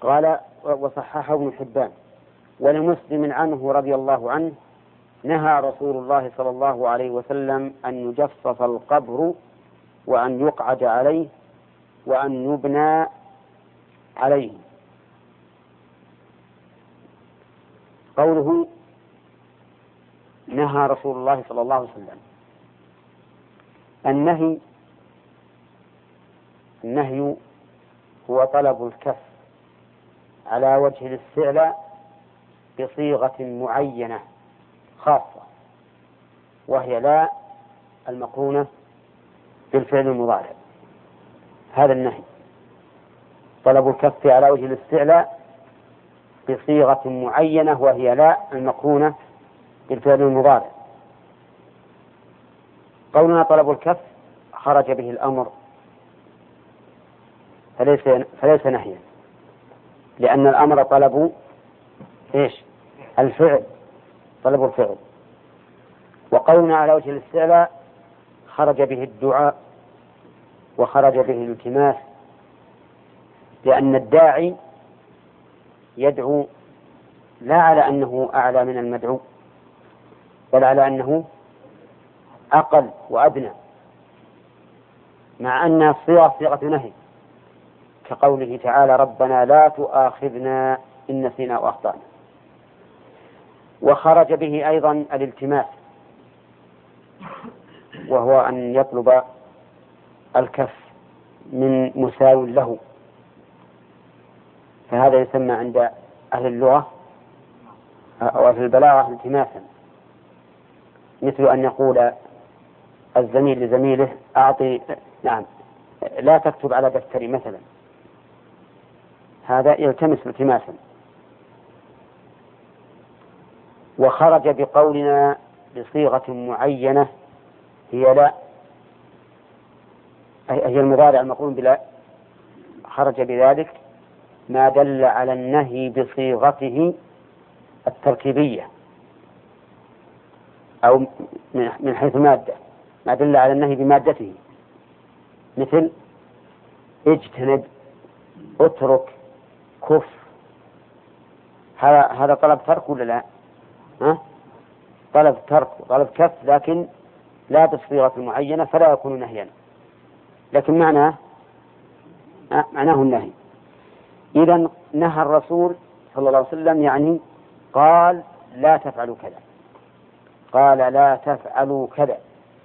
قال وصححه ابن حبان. ولمسلم عنه رضي الله عنه نهى رسول الله صلى الله عليه وسلم أن يجفف القبر وأن يقعد عليه وأن يبنى عليه. قوله نهى رسول الله صلى الله عليه وسلم، النهي هو طلب الكف على وجه الاستعلاء بصيغة معينة خاصة، وهي لا المقرونة بالفعل المضارع. هذا النهي طلب الكف على وجه الاستعلاء بصيغة معينة وهي لا المقرونة بالفعل المضارع. قولنا طلب الكف خرج به الأمر فليس نهيا، لأن الأمر طلب الفعل، طلب الفعل. وقولنا على وجه الاستعلاء خرج به الدعاء وخرج به الالتماس، لأن الداعي يدعو لا على أنه أعلى من المدعو، بل على أنه أقل وأدنى، مع أن الصيغة صيغة نهي، كقوله تعالى ربنا لا تؤاخذنا إن نسينا وأخطأنا. وخرج به أيضا الالتماس، وهو أن يطلب الكف من مساو له، فهذا يسمى عند أهل اللغة أو في البلاغة التماسا، مثل أن يقول الزميل لزميله لا تكتب على دفتري مثلا، هذا يلتمس التماسا. وخرج بقولنا بصيغة معينة هي لا، هي المضارع المقرون بلا، خرج بذلك ما دل على النهي بصيغته التركيبية أو من حيث مادة، ما دل على النهي بمادته، مثل اجتنب، اترك، كف. هذا طلب ترك ولا لا؟ طلب ترك وطلب كف، لكن لا بصيغة معينة فلا يكون نهيا، لكن معناه النهي. إذن نهى الرسول صلى الله عليه وسلم، يعني قال لا تفعلوا كذا، قال لا تفعلوا كذا.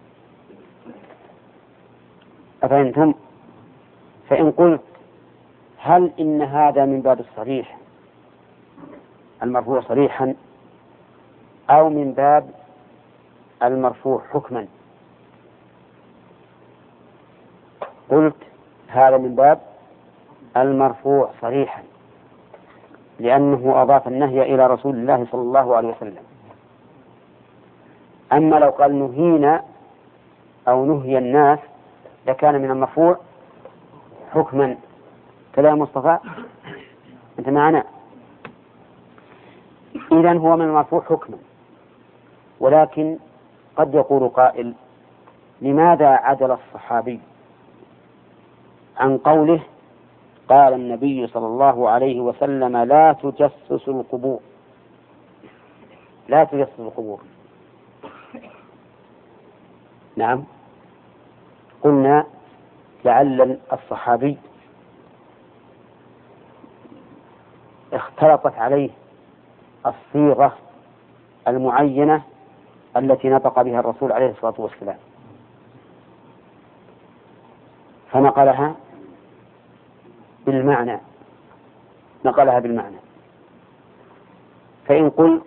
أفهمتم؟ فإن قلت هل إن هذا من باب الصريح المرفوع صريحا أو من باب المرفوع حكما؟ قلت هذا من باب المرفوع صريحا، لأنه أضاف النهي إلى رسول الله صلى الله عليه وسلم. أما لو قال نهينا أو نهي الناس لكان من المرفوع حكما. كلام مصطفى أنت معنا؟ إذن هو من المرفوع حكما، ولكن قد يقول قائل لماذا عدل الصحابي عن قوله قال النبي صلى الله عليه وسلم لا تجسسوا القبور، لا تجسسوا القبور؟ نعم، قلنا لعل الصحابي اختلطت عليه الصيغة المعينة التي نطق بها الرسول عليه الصلاة والسلام فنقلها بالمعنى، فإن قلت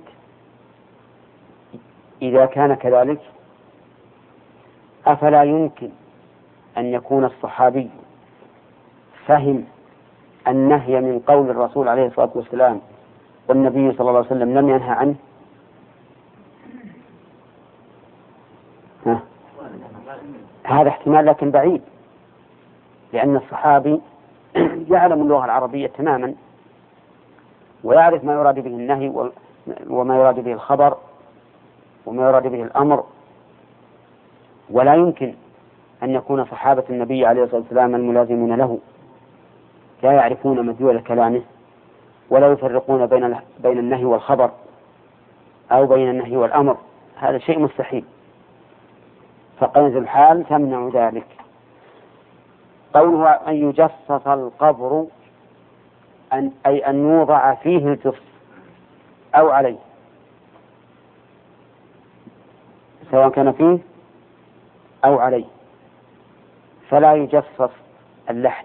إذا كان كذلك أفلا يمكن أن يكون الصحابي فهم النهي من قول الرسول عليه الصلاة والسلام والنبي صلى الله عليه وسلم لم ينهى عنه؟ هذا احتمال لكن بعيد، لأن الصحابي يعلم اللغة العربية تماما ويعرف ما يراد به النهي وما يراد به الخبر وما يراد به الأمر، ولا يمكن أن يكون صحابة النبي عليه الصلاة والسلام الملازمون له لا يعرفون مدلول كلامه ولا يفرقون بين النهي والخبر أو بين النهي والأمر، هذا شيء مستحيل، فقيد الحال تمنع ذلك. قوله أن يجصص القبر أي أن يوضع فيه الجص أو عليه، سواء كان فيه أو عليه، فلا يجصص اللحد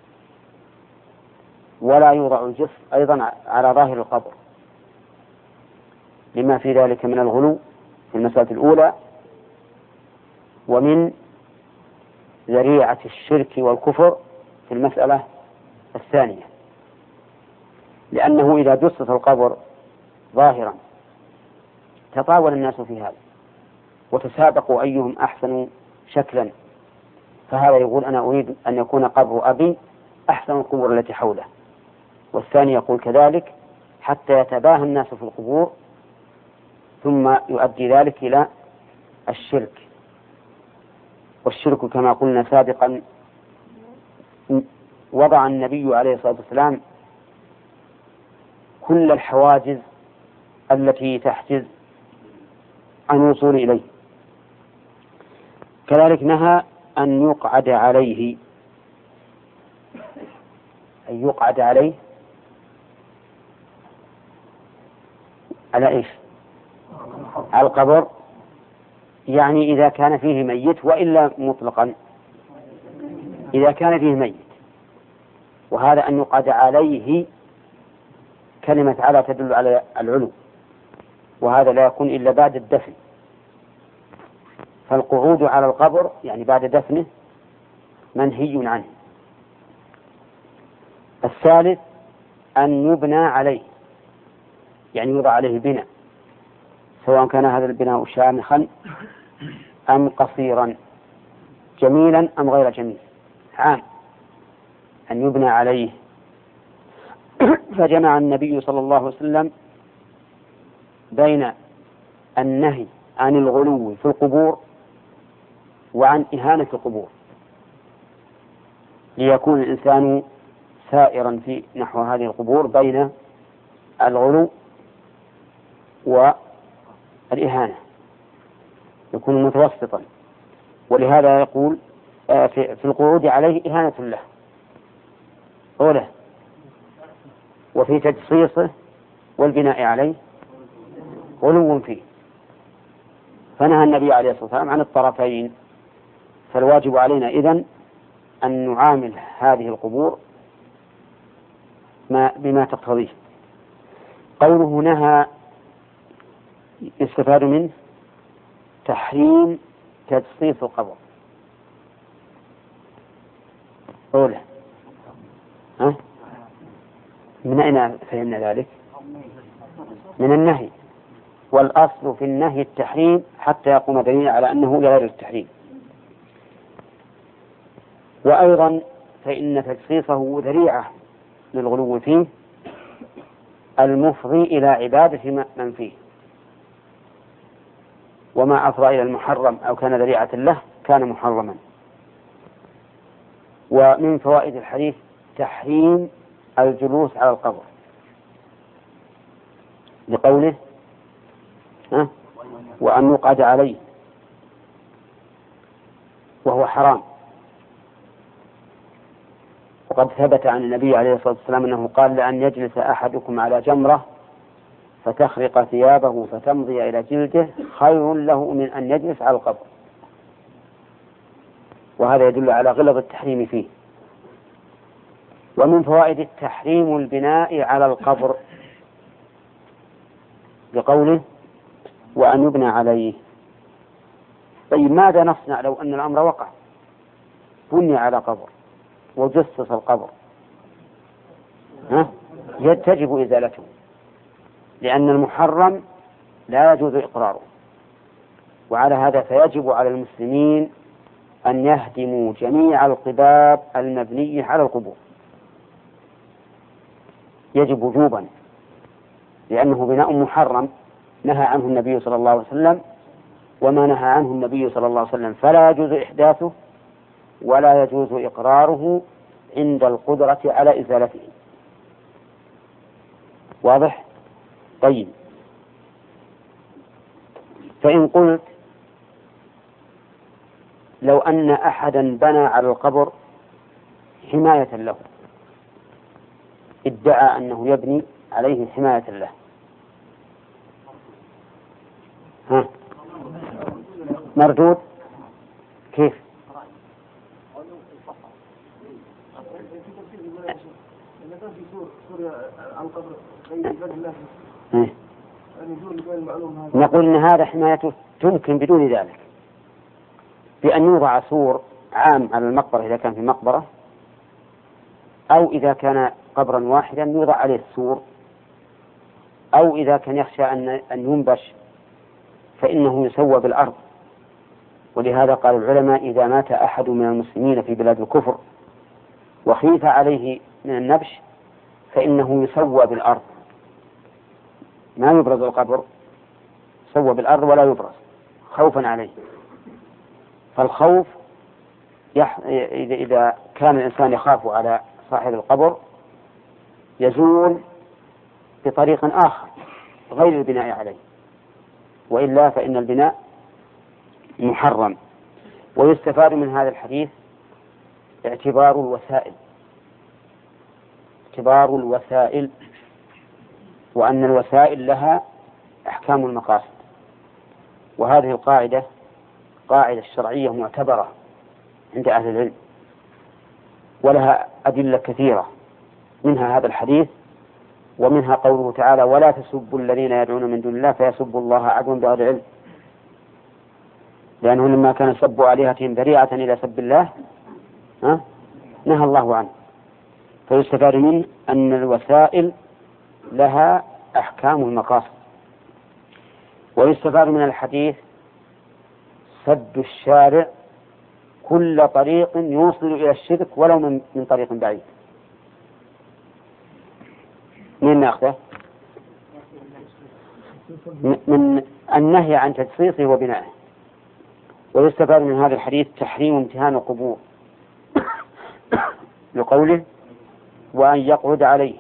ولا يوضع الجص أيضا على ظاهر القبر، لما في ذلك من الغلو في المسألة الأولى ومن ذريعة الشرك والكفر في المسألة الثانية، لأنه إذا جصص القبر ظاهرا تطاول الناس في هذا وتسابقوا أيهم أحسن شكلا، فهذا يقول أنا أريد أن يكون قبر أبي أحسن القبور التي حوله، والثاني يقول كذلك، حتى يتباهى الناس في القبور، ثم يؤدي ذلك إلى الشرك. والشرك كما قلنا سابقا وضع النبي عليه الصلاة والسلام كل الحواجز التي تحجز عن الوصول إليه. كذلك نهى أن يقعد عليه، أن يقعد عليه على إيش؟ على القبر، يعني إذا كان فيه ميت، وإلا مطلقا إذا كان فيه ميت. وهذا أن يقعد عليه كلمة على تدل على العلو، وهذا لا يكون إلا بعد الدفن، فالقعود على القبر يعني بعد دفنه منهي عنه. الثالث أن يبنى عليه، يعني يوضع عليه بناء، سواء كان هذا البناء شامخا أم قصيرا، جميلا أم غير جميل، عام أن يبنى عليه. فجمع النبي صلى الله عليه وسلم بين النهي عن الغلو في القبور وعن إهانة القبور، ليكون الإنسان سائرا في نحو هذه القبور بين الغلو والإهانة، يكون متوسطا. ولهذا يقول في القعود عليه إهانة له أوله، وفي تجصيصه والبناء عليه غلو فيه، فنهى النبي عليه الصلاة والسلام عن الطرفين. فالواجب علينا إذن أن نعامل هذه القبور بما تقتضيه. قوله نهى يستفاد منه تحريم تجصيص القبر أوله. من أين فهمنا ذلك؟ من النهي، والأصل في النهي التحريم حتى يقوم دليل على أنه غير التحريم. وأيضا فإن تجصيصه ذريعة للغلو فيه المفضي إلى عبادة من فيه، وما أفضى إلى المحرم أو كان ذريعة له كان محرما. ومن فوائد الحديث تحريم الجلوس على القبر لقوله وأن يقعد عليه، وهو حرام. وقد ثبت عن النبي عليه الصلاة والسلام أنه قال لأن يجلس أحدكم على جمرة فتخرق ثيابه فتمضي إلى جلده خير له من أن يجلس على القبر، وهذا يدل على غلظ التحريم فيه. ومن فوائد التحريم البناء على القبر بقوله وأن يبنى عليه. طيب ماذا نصنع لو أن الأمر وقع، بني على قبر وجصص القبر؟ تجب إزالته، لأن المحرم لا يجوز إقراره. وعلى هذا فيجب على المسلمين أن يهدموا جميع القباب المبنية على القبور، يجب وجوبا، لأنه بناء محرم نهى عنه النبي صلى الله عليه وسلم، وما نهى عنه النبي صلى الله عليه وسلم فلا يجوز إحداثه ولا يجوز إقراره عند القدرة على إزالته. واضح؟ طيب، فإن قلت لو أن أحدا بنى على القبر حماية له، ادعى أنه يبني عليه حماية له، ها؟ مردود. كيف؟ نقول إن هذا حمايته تمكن بدون ذلك، بأن يوضع سور عام على المقبرة إذا كان في مقبرة، أو إذا كان قبرا واحدا يوضع عليه السور، أو إذا كان يخشى أن ينبش فإنه يسوى بالأرض. ولهذا قال العلماء إذا مات أحد من المسلمين في بلاد الكفر وخيف عليه من النبش فإنه يسوى بالأرض، ما يبرز القبر، يسوى بالأرض ولا يبرز خوفا عليه. فالخوف إذا كان الإنسان يخاف على صاحب القبر يزول بطريق آخر غير البناء عليه، وإلا فإن البناء محرم. ويستفاد من هذا الحديث اعتبار الوسائل، وأن الوسائل لها أحكام المقاصد. وهذه القاعدة قاعدة شرعية معتبرة عند أهل العلم، ولها أدلة كثيرة، منها هذا الحديث، ومنها قوله تعالى ولا تسبوا الذين يدعون من دون الله فيسبوا الله عدوا بغير علم، لأنه لما كان سبوا آلهتهم ذريعة إلى سب الله نهى الله عنه. فيستفاد منه أن الوسائل لها أحكام المقاصد. ويستفاد من الحديث سد الشارع كل طريق يوصل إلى الشرك ولو من طريق بعيد. من ناخذه؟ من النهي عن تجصيصه وبنائه. ويستفاد من هذا الحديث تحريم امتهان القبور لقوله وأن يقعد عليه،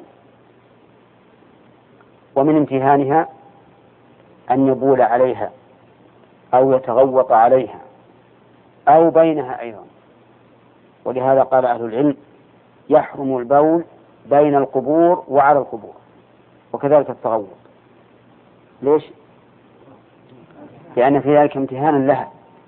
ومن امتهانها أن يبول عليها أو يتغوط عليها أو بينها أيضا. ولهذا قال أهل العلم يحرم البول بين القبور وعلى القبور، وكذلك التغوط. ليش؟ لأن في ذلك امتهانا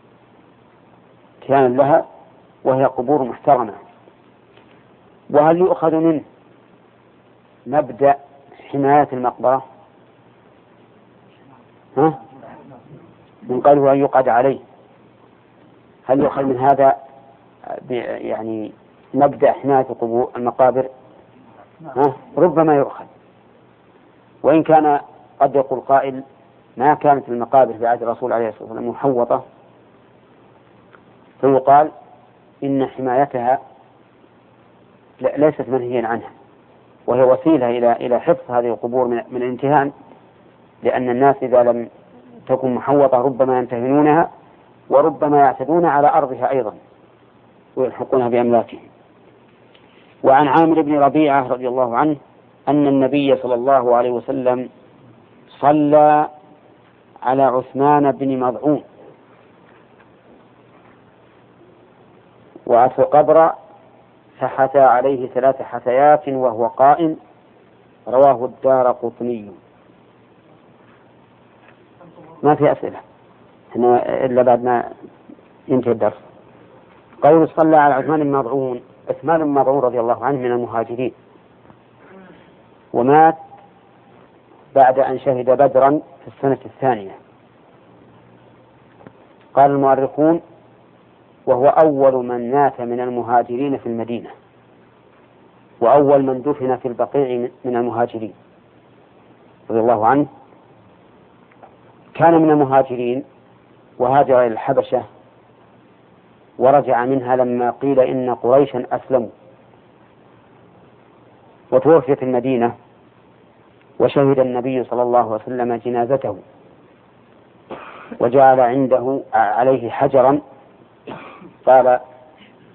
لها وهي قبور محترمة. وهل يؤخذ منه مبدأ حماية المقبرة؟ من قاله أن يقعد عليه، هل يؤخذ من هذا يعني مبدأ حماية المقابر؟ ربما يؤخذ، وإن كان قد يقول قائل ما كانت المقابر في عهد الرسول عليه الصلاة والسلام محوطة، فيقال إن حمايتها ليست منهيا عنها، وهي وسيلة إلى حفظ هذه القبور من الامتهان، لأن الناس إذا لم تكن محوطة ربما ينتهنونها وربما يعتدون على أرضها أيضا ويلحقونها بأملاكهم. وعن عامر بن ربيعة رضي الله عنه أن النبي صلى الله عليه وسلم صلى على عثمان بن مظعون وأتى القبر فحثى عليه 3 حثيات وهو قائم، رواه الدارقطني. ما في أسئلة إلا بعد ما ينتهي الدرس. قول صلى على عثمان بن مظعون، عثمان بن مظعون رضي الله عنه من المهاجرين، ومات بعد أن شهد بدرا في السنة 2. قال المؤرخون وهو أول من مات من المهاجرين في المدينة، وأول من دفن في البقيع من المهاجرين رضي الله عنه. كان من المهاجرين وهاجر إلى الحبشة ورجع منها لما قيل إن قريشا أسلموا، وتوفي في المدينة، وشهد النبي صلى الله عليه وسلم جنازته وجعل عنده عليه حجرا قال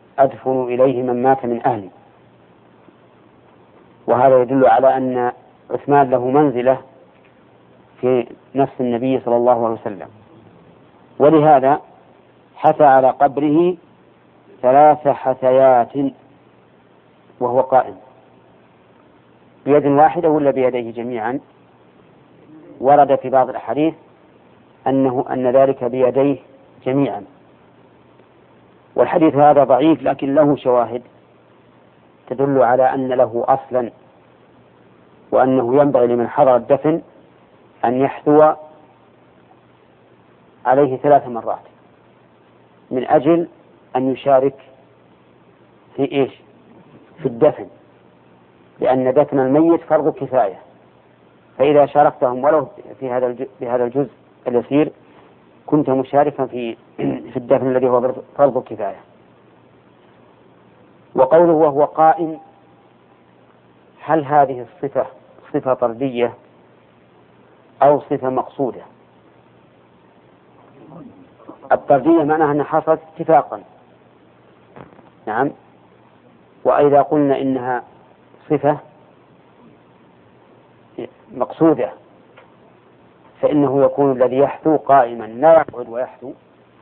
أدفن إليه من مات من أهلي. وهذا يدل على أن عثمان له منزلة في نفس النبي صلى الله عليه وسلم، ولهذا حثى على قبره 3 حثيات وهو قائم، بيد واحدة ولا بيديه جميعا؟ ورد في بعض الأحاديث أن ذلك بيديه جميعا، والحديث هذا ضعيف لكن له شواهد تدل على أن له أصلا، وأنه ينبغي لمن حضر الدفن أن يحثو عليه 3 مرات من أجل أن يشارك في إيش؟ في الدفن، لأن دفن الميت فرض كفاية، فإذا شاركتهم ولو في هذا الجزء اليسير كنت مشاركا في الدفن الذي هو فرض كفاية. وقوله وهو قائم، هل هذه الصفة صفة طردية أو صفة مقصودة؟ الطردية معناها أنها حصلت اتفاقا، نعم، وإذا قلنا إنها صفة مقصودة فإنه يكون الذي يحثو قائما لا يقعد ويحثو،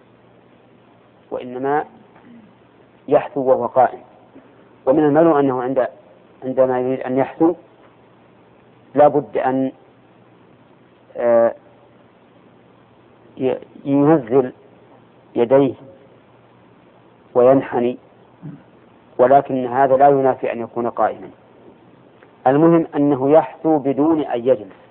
وإنما يحثو وهو قائم. ومن المعلوم أنه عندما يريد أن يحثو لا بد أن ينزل يديه وينحني، ولكن هذا لا ينافي أن يكون قائما. المهم أنه يحثو بدون أن يجلس.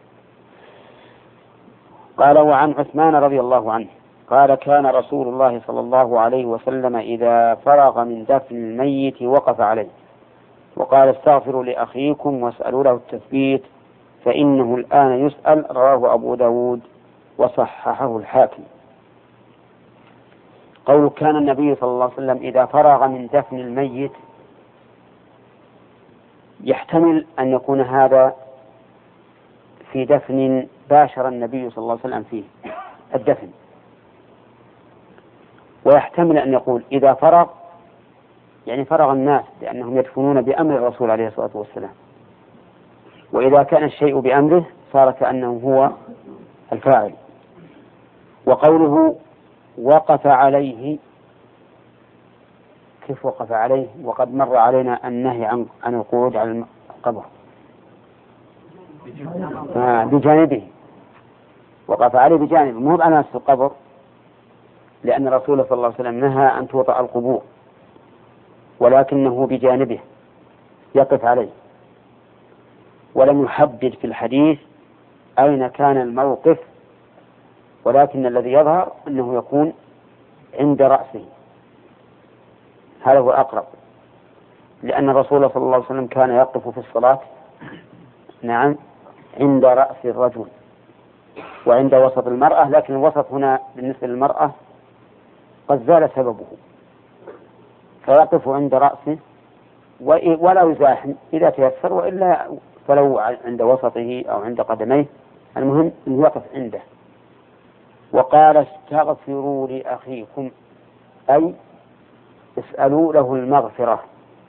قال وعن عثمان رضي الله عنه قال كان رسول الله صلى الله عليه وسلم إذا فرغ من دفن الميت وقف عليه وقال استغفروا لأخيكم واسألوا له التثبيت فإنه الآن يسأل. رواه أبو داود وصححه الحاكم. قول كان النبي صلى الله عليه وسلم إذا فرغ من دفن الميت يحتمل أن يكون هذا في دفن باشر النبي صلى الله عليه وسلم فيه الدفن، ويحتمل أن يقول إذا فرغ يعني فرغ الناس لأنهم يدفنون بأمر الرسول عليه الصلاة والسلام، وإذا كان الشيء بأمره صار كأنه هو الفاعل. وقوله وقف عليه، كيف وقف عليه وقد مر علينا النهي عن القعود على القبر؟ بجانبه، وقف عليه بجانبه، مو على نفس القبر، لأن الرسول صلى الله عليه وسلم نهى أن توطأ القبور، ولكنه بجانبه يقف عليه، ولم يحدد في الحديث أين كان الموقف، ولكن الذي يظهر أنه يكون عند رأسه، هذا هو الأقرب، لأن الرسول صلى الله عليه وسلم كان يقف في الصلاة نعم عند رأس الرجل وعند وسط المرأة، لكن الوسط هنا بالنسبة للمرأة قد زال سببه، فيقف عند رأسه ولا يزاحم إذا تيسر، وإلا فلو عند وسطه أو عند قدميه، المهم أن يقف عنده. وقال استغفروا لأخيكم أي اسألوا له المغفرة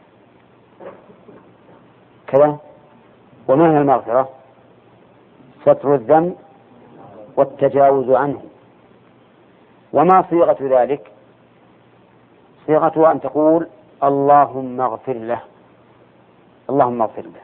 كذا. وما هي المغفرة؟ ستر الذنب والتجاوز عنه. وما صيغة ذلك؟ صيغة أن تقول اللهم اغفر له، اللهم اغفر له،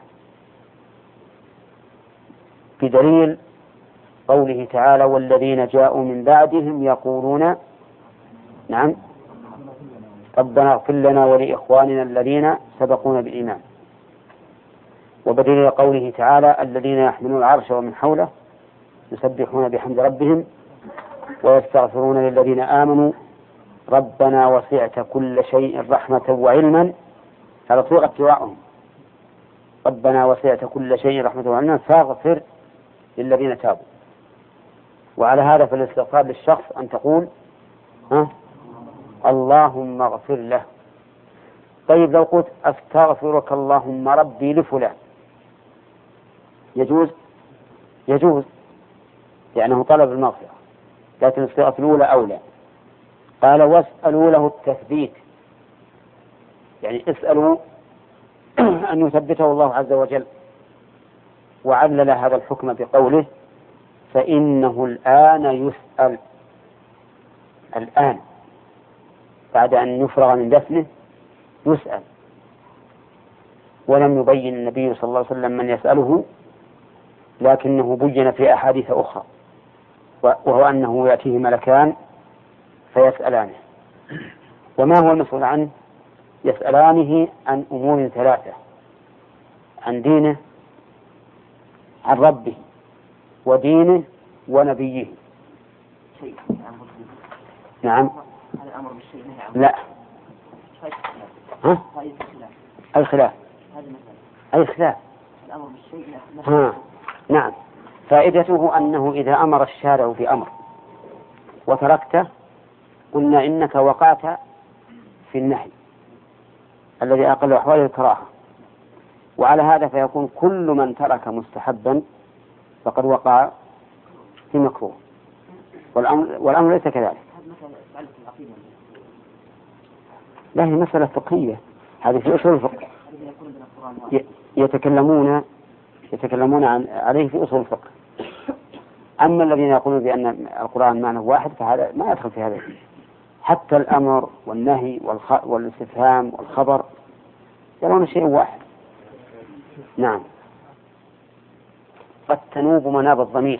بدليل قوله تعالى والذين جاءوا من بعدهم يقولون نعم ربنا اغفر لنا ولإخواننا الذين سبقونا بالإيمان. وبدليل قوله تعالى الذين يحملون العرش ومن حوله يسبحون بحمد ربهم ويستغفرون للذين آمنوا ربنا وسعت كل شيء رحمة وعلما. هذا صيغة دعائهم، ربنا وسعت كل شيء رحمة وعلما فاغفر للذين تابوا. وعلى هذا فالاستغفار للشخص أن تقول اللهم اغفر له. طيب لو قلت أستغفرك اللهم ربي لفلان يجوز؟ يجوز لأنه طلب المغفرة، لكن الصيغة الأولى أولى. قال واسألوا له التثبيت، يعني اسألوا أن يثبته الله عز وجل، وعلل هذا الحكم بقوله فإنه الآن يسأل. الآن بعد أن يفرغ من دفنه يسأل. ولم يبين النبي صلى الله عليه وسلم من يسأله، لكنه بين في أحاديث أخرى، وهو أنه يأتيه ملكان فيسألانه. وما هو المسؤول عنه؟ يسألانه عن أمور ثلاثة: عن دينه، عن ربه، ودينه، ونبيه. نعم. لا. ها؟ أي خلاف. أي خلاف. نعم. فائدته أنه إذا أمر الشارع بأمر وتركته قلنا إنك وقعت في النهي الذي أقل أحواله الكراهة، وعلى هذا فيكون كل من ترك مستحبا فقد وقع في مكروه، والأمر ليس كذلك. لا، هي مسألة فقهية، هذه في أصول الفقه يتكلمون عليه في أصول الفقه. أما الذين يقولون بأن القرآن معنى واحد فهذا ما يدخل في هذا. حتى الأمر والنهي والاستفهام والخبر يرون شيء واحد. نعم. قد تنوب مناب الضمير،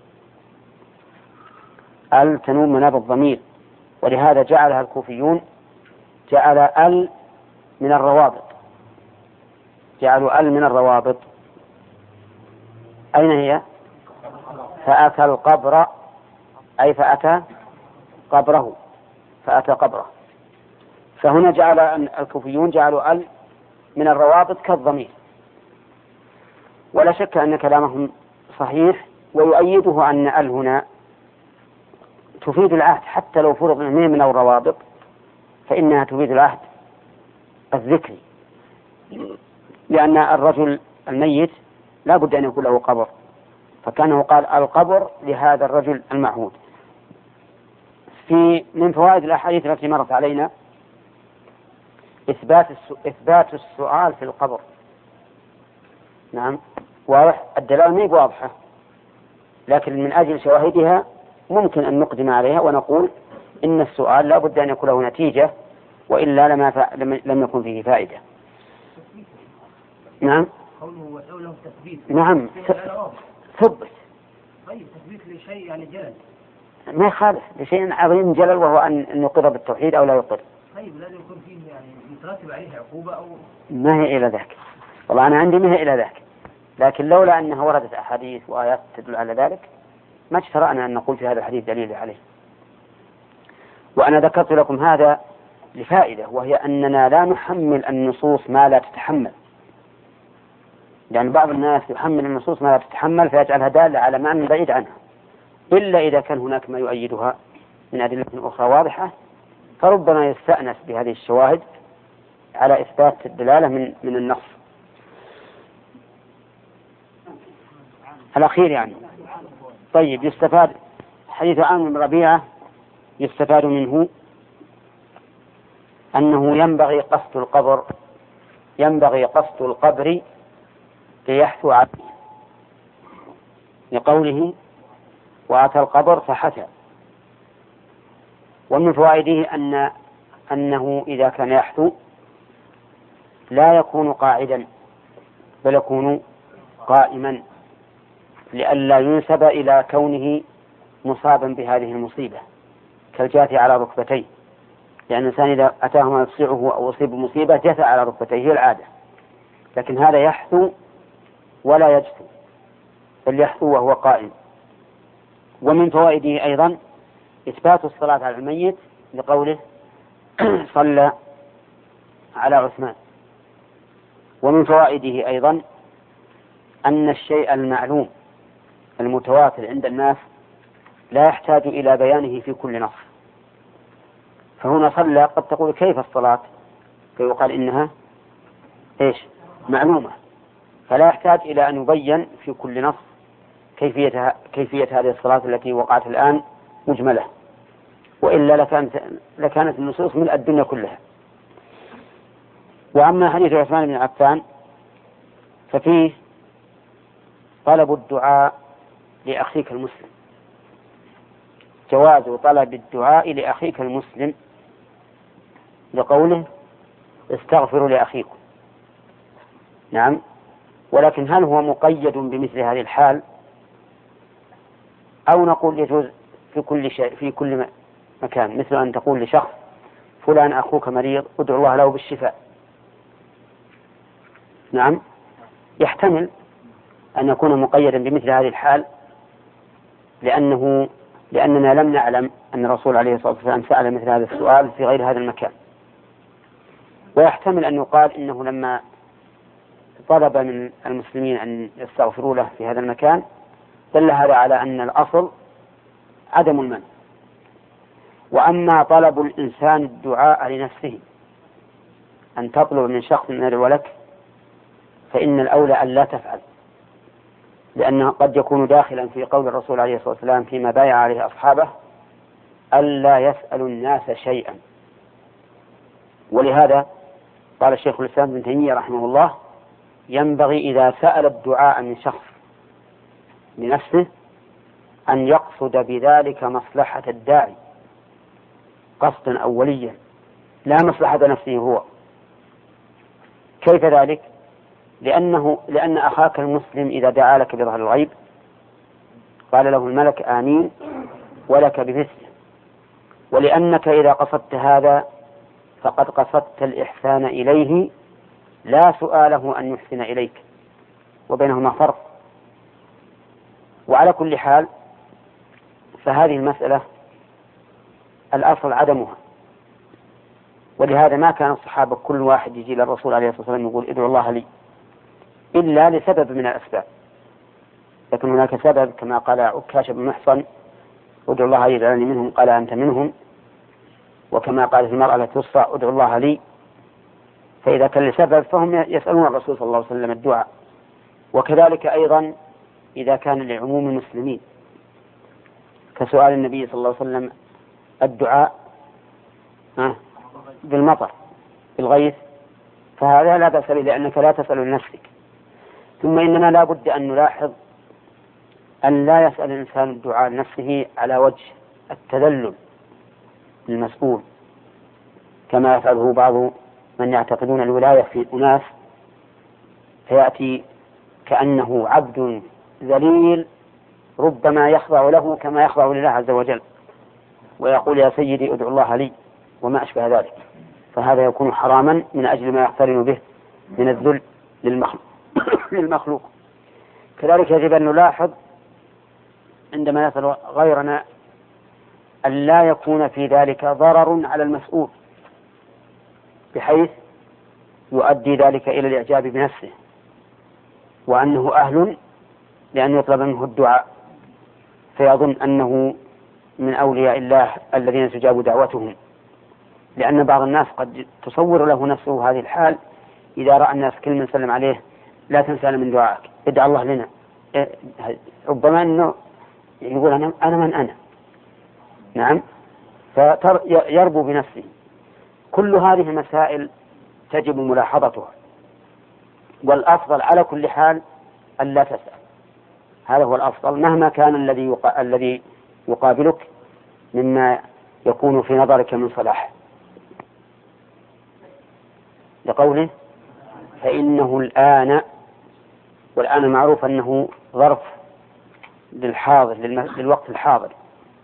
تنوب مناب الضمير، ولهذا جعلها الكوفيون جعل من الروابط، جعلوا من الروابط. أين هي؟ فأتى القبر، أي فأتى قبره، فأتى قبره. فهنا جعل الكوفيون جعلوا من الروابط كالضمير، ولا شك أن كلامهم صحيح، ويؤيده أن هنا تفيد العهد، حتى لو فرض من الروابط فإنها تفيد العهد الذكري، لأن الرجل الميت لا بد أن يكون له قبر، فكانه قال القبر لهذا الرجل المعهود. من فوائد الأحاديث التي مرت علينا إثبات السؤال في القبر. نعم، واضح، الدلالة ما هي واضحة، لكن من أجل شواهدها ممكن أن نقدم عليها ونقول إن السؤال لا بد أن يكون له نتيجة، وإلا لم يكن فيه فائدة. نعم. نعم، ثبت. طيب تثبيت لشيء يعني جلل ما يخالف، لشيء عظيم جلل، وهو أن يقر بالتوحيد أو لا يقر. طيب لازم يكون فيه يعني يترتب عليه عقوبة أو ما هي إلى ذاك. والله أنا عندي ما هي إلى ذاك، لكن لولا أنها وردت أحاديث وآيات تدل على ذلك ما اجترأنا أن نقول في هذا الحديث دليل عليه. وأنا ذكرت لكم هذا لفائدة، وهي أننا لا نحمل النصوص ما لا تتحمل، يعني بعض الناس يحمل النصوص ما لا تتحمل فيجعلها دالة على معنى بعيد عنها، إلا إذا كان هناك ما يؤيدها من أدلة أخرى واضحة، فربما يستأنس بهذه الشواهد على إثبات الدلالة من النص الأخير يعني. طيب، يستفاد حديث عامر بن ربيعة، يستفاد منه أنه ينبغي قصد القبر ليحثو عليه، لقوله وأتى القبر فحثى. ومن فوائده أنه إذا كان يحثو لا يكون قاعدا بل يكون قائما، لئلا ينسب إلى كونه مصابا بهذه المصيبة كالجاثي على ركبتيه، لأن الإنسان إذا أتاه ما يفصعه أو أصيب بمصيبة جثى على ركبتيه، هي العادة، لكن هذا يحثو ولا يجثو بل يحثو وهو قائم. ومن فوائده أيضا إثبات الصلاة على الميت لقوله صلى على عثمان. ومن فوائده أيضا أن الشيء المعلوم المتواتر عند الناس لا يحتاج إلى بيانه في كل نص، فهنا صلى قد تقول كيف الصلاة، فيقال إنها معلومة، فلا يحتاج إلى أن يبين في كل نص كيفية هذه الصلاة التي وقعت الآن مجملة، وإلا لكانت النصوص من الدنيا كلها. وأما حديث عثمان بن عفان ففيه طلب الدعاء لأخيك المسلم، جواز طلب الدعاء لأخيك المسلم لقوله استغفروا لأخيكم. نعم، ولكن هل هو مقيد بمثل هذه الحال، أو نقول يجوز في كل شيء في كل مكان، مثل أن تقول لشخص فلان أخوك مريض ادعو الله له بالشفاء؟ نعم، يحتمل أن يكون مقيدا بمثل هذه الحال، لأننا لم نعلم أن الرسول عليه الصلاة والسلام سأل مثل هذا السؤال في غير هذا المكان. ويحتمل أن يقال إنه لما طلب من المسلمين أن يستغفروا له في هذا المكان دل هذا على أن الأصل عدم المنع. وأما طلب الإنسان الدعاء لنفسه، أن تطلب من شخص أن يدعو لك، فإن الأولى أن لا تفعل، لأنه قد يكون داخلا في قول الرسول عليه الصلاة والسلام فيما بايع عليه أصحابه ألا يسأل الناس شيئا. ولهذا قال الشيخ الإسلام ابن تيمية رحمه الله ينبغي إذا سأل الدعاء من شخص لنفسه أن يقصد بذلك مصلحة الداعي قصدا أوليا، لا مصلحة نفسه هو. كيف ذلك؟ لأن أخاك المسلم إذا دعا لك بظهر الغيب قال له الملك آمين ولك بمثله، ولأنك إذا قصدت هذا فقد قصدت الإحسان إليه لا سؤاله أن يحسن إليك، وبينهما فرق. وعلى كل حال فهذه المسألة الأصل عدمها، ولهذا ما كان الصحابة كل واحد يجي للرسول عليه الصلاة والسلام يقول ادعو الله لي إلا لسبب من الأسباب، لكن هناك سبب كما قال عكاشة بن محصن ادعو الله يجعلني منهم، قال أنت منهم، وكما قالت المرأة التصفى ادعو الله لي. فإذا كان لسبب فهم يسألون الرسول صلى الله عليه وسلم الدعاء. وكذلك أيضا إذا كان لعموم المسلمين كسؤال النبي صلى الله عليه وسلم الدعاء بالمطر بالغيث، فهذا لا بأس به لأنك لا تسأل لنفسك. ثم إننا لا بد أن نلاحظ أن لا يسأل الإنسان الدعاء لنفسه على وجه التذلل للمسؤول كما يفعله بعض من يعتقدون الولاية في أناس، فيأتي كأنه عبد ذليل ربما يخضع له كما يخضع لله عز وجل ويقول يا سيدي ادعو الله لي وما أشبه ذلك، فهذا يكون حراما من أجل ما يقترن به من الذل للمخلوق. كذلك يجب أن نلاحظ عندما يسأل غيرنا أن لا يكون في ذلك ضرر على المسؤول بحيث يؤدي ذلك إلى الإعجاب بنفسه وأنه أهل لأن يطلب منه الدعاء، فيظن أنه من أولياء الله الذين تجاب دعوتهم. لأن بعض الناس قد تصور له نفسه هذه الحال إذا رأى الناس كل من سلم عليه لا تنسانا من دعائك ادعى الله لنا، ربما أنه يقول أنا من أنا. نعم، فيربو بنفسه. كل هذه المسائل تجب ملاحظتها، والأفضل على كل حال ألا تسأل، هذا هو الأفضل مهما كان الذي يقابلك مما يكون في نظرك من صلاح. لقوله فإنه الآن، والآن معروف أنه ظرف للحاضر للوقت الحاضر.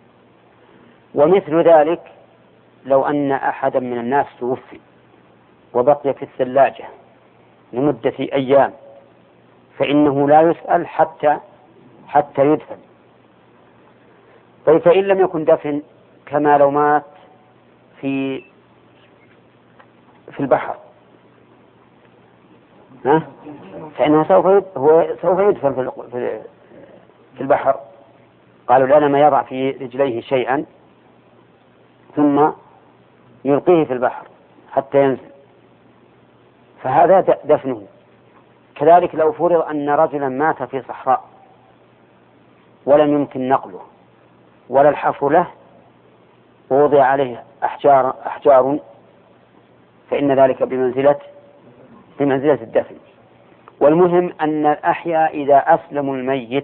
ومثل ذلك لو أن أحدا من الناس توفي وبقي في الثلاجة لمدة أيام فإنه لا يسأل حتى يدفن. طيب فإن لم يكن دفن كما لو مات في البحر فإنه سوف يدفن في البحر. قالوا لأن ما يضع في رجليه شيئا ثم يلقيه في البحر حتى ينزل، فهذا دفنه. كذلك لو فرض أن رجلا مات في صحراء ولم يمكن نقله ولا الحفر له ووضع عليه أحجار فإن ذلك بمنزلة الدفن. والمهم أن الأحياء إذا أسلموا الميت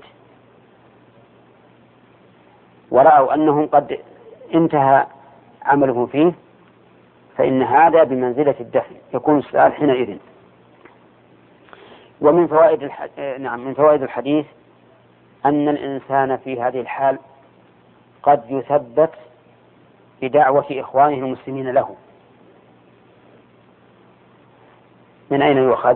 ورأوا أنهم قد انتهى عمله فيه فإن هذا بمنزلة الدفن، يكون السؤال حينئذ. ومن فوائد من فوائد الحديث أن الإنسان في هذه الحال قد يثبت بدعوة إخوانه المسلمين له. من أين يؤخذ؟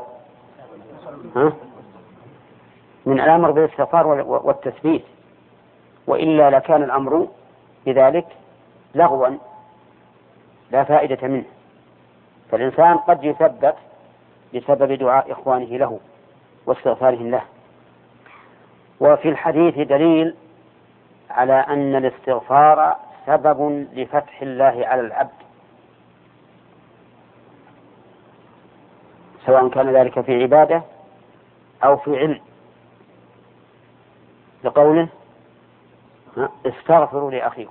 من الأمر بالاستغفار والتثبيت، وإلا لكان الأمر بذلك لغوا لا فائدة منه. فالإنسان قد يثبت بسبب دعاء إخوانه له واستغفارهم له. وفي الحديث دليل على أن الاستغفار سبب لفتح الله على العبد، سواء كان ذلك في عبادة أو في علم، لقوله استغفروا لأخيكم.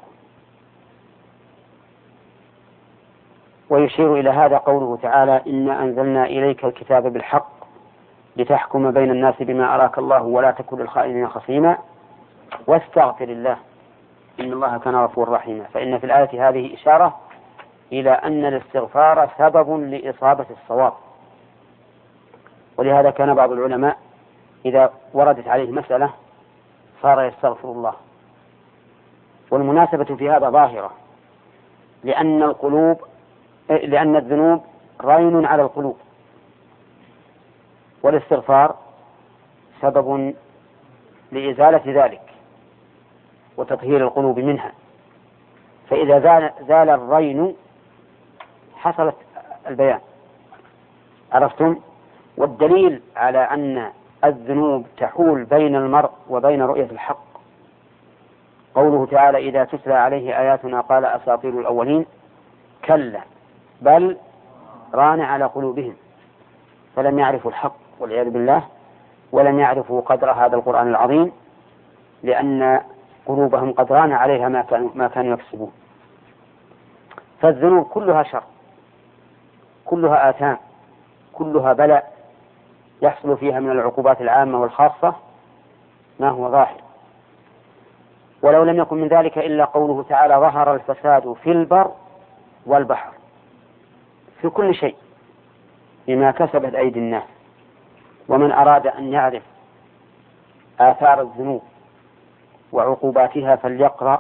ويشير إلى هذا قوله تعالى إنا أنزلنا إليك الكتاب بالحق لتحكم بين الناس بما أراك الله ولا تكن للخائنين خصيما واستغفر الله إن الله كان غفورا رحيما. فإن في الآية هذه إشارة إلى أن الاستغفار سبب لإصابة الصواب، ولهذا كان بعض العلماء إذا وردت عليه مسألة صار يستغفر الله. والمناسبة في هذا ظاهرة، لأن الذنوب رين على القلوب، والاستغفار سبب لإزالة ذلك وتطهير القلوب منها. فإذا زال الرين حصلت البيان، عرفتم؟ والدليل على أن الذنوب تحول بين المرء وبين رؤية الحق قوله تعالى إذا تتلى عليه آياتنا قال أساطير الأولين كلا بل ران على قلوبهم فلم يعرفوا الحق والعياذ بالله، ولم يعرفوا قدر هذا القرآن العظيم، لأن قلوبهم قد ران عليها ما كانوا يكسبون. فالذنوب كلها شر، كلها آثام، كلها بلاء يحصل فيها من العقوبات العامة والخاصة ما هو ظاهر. ولو لم يكن من ذلك إلا قوله تعالى ظهر الفساد في البر والبحر، في كل شيء بما كسبت أيدي الناس. ومن أراد أن يعرف آثار الذنوب وعقوباتها فليقرأ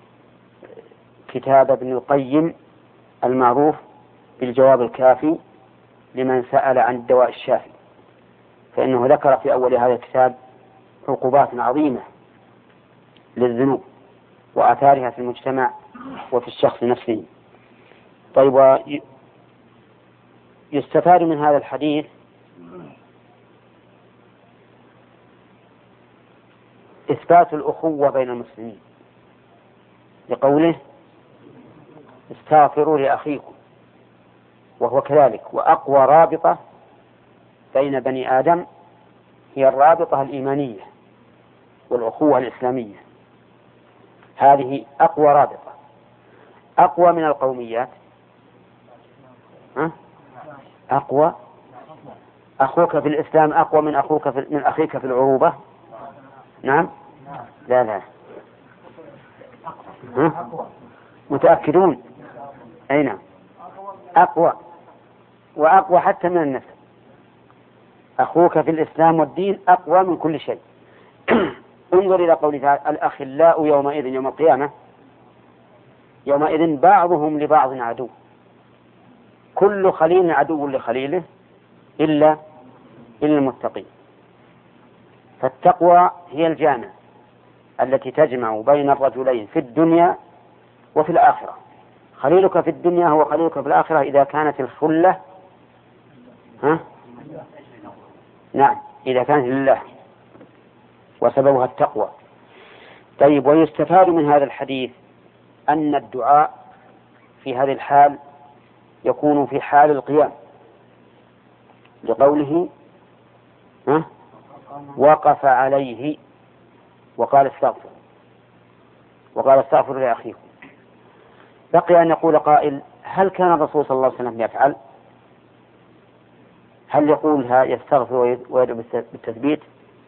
كتاب ابن القيم المعروف بالجواب الكافي لمن سأل عن الدواء الشافي، فإنه ذكر في أول هذا الكتاب عقوبات عظيمة للذنوب وآثارها في المجتمع وفي الشخص نفسه. طيب، يستفاد من هذا الحديث إثبات الأخوة بين المسلمين لقوله استغفروا لأخيكم، وهو كذلك. وأقوى رابطة بين بني آدم هي الرابطة الإيمانية والأخوة الإسلامية، هذه أقوى رابطة، أقوى من القوميات. أقوى أخوك في الإسلام أقوى من أخيك في العروبة. نعم، لا متأكدون؟ أي نعم، أقوى، وأقوى حتى من النسب. أخوك في الإسلام والدين أقوى من كل شيء. انظر إلى قوله تعالى الأخلاء يومئذ يوم القيامة يومئذ بعضهم لبعض عدو، كل خليل عدو لخليله إلا المتقين. فالتقوى هي الجامع التي تجمع بين الرجلين في الدنيا وفي الآخرة. خليلك في الدنيا هو خليلك في الآخرة إذا كانت الخلة نعم، إذا كانت لله، وسببها التقوى. طيب، ويستفاد من هذا الحديث أن الدعاء في هذه الحال يكون في حال القيام، لقوله وقف عليه وقال استغفر لأخيكم. بقي أن يقول قائل هل كان الرسول صلى الله عليه وسلم يفعل؟ هل يقولها يستغفر ويدعو بالتثبيت؟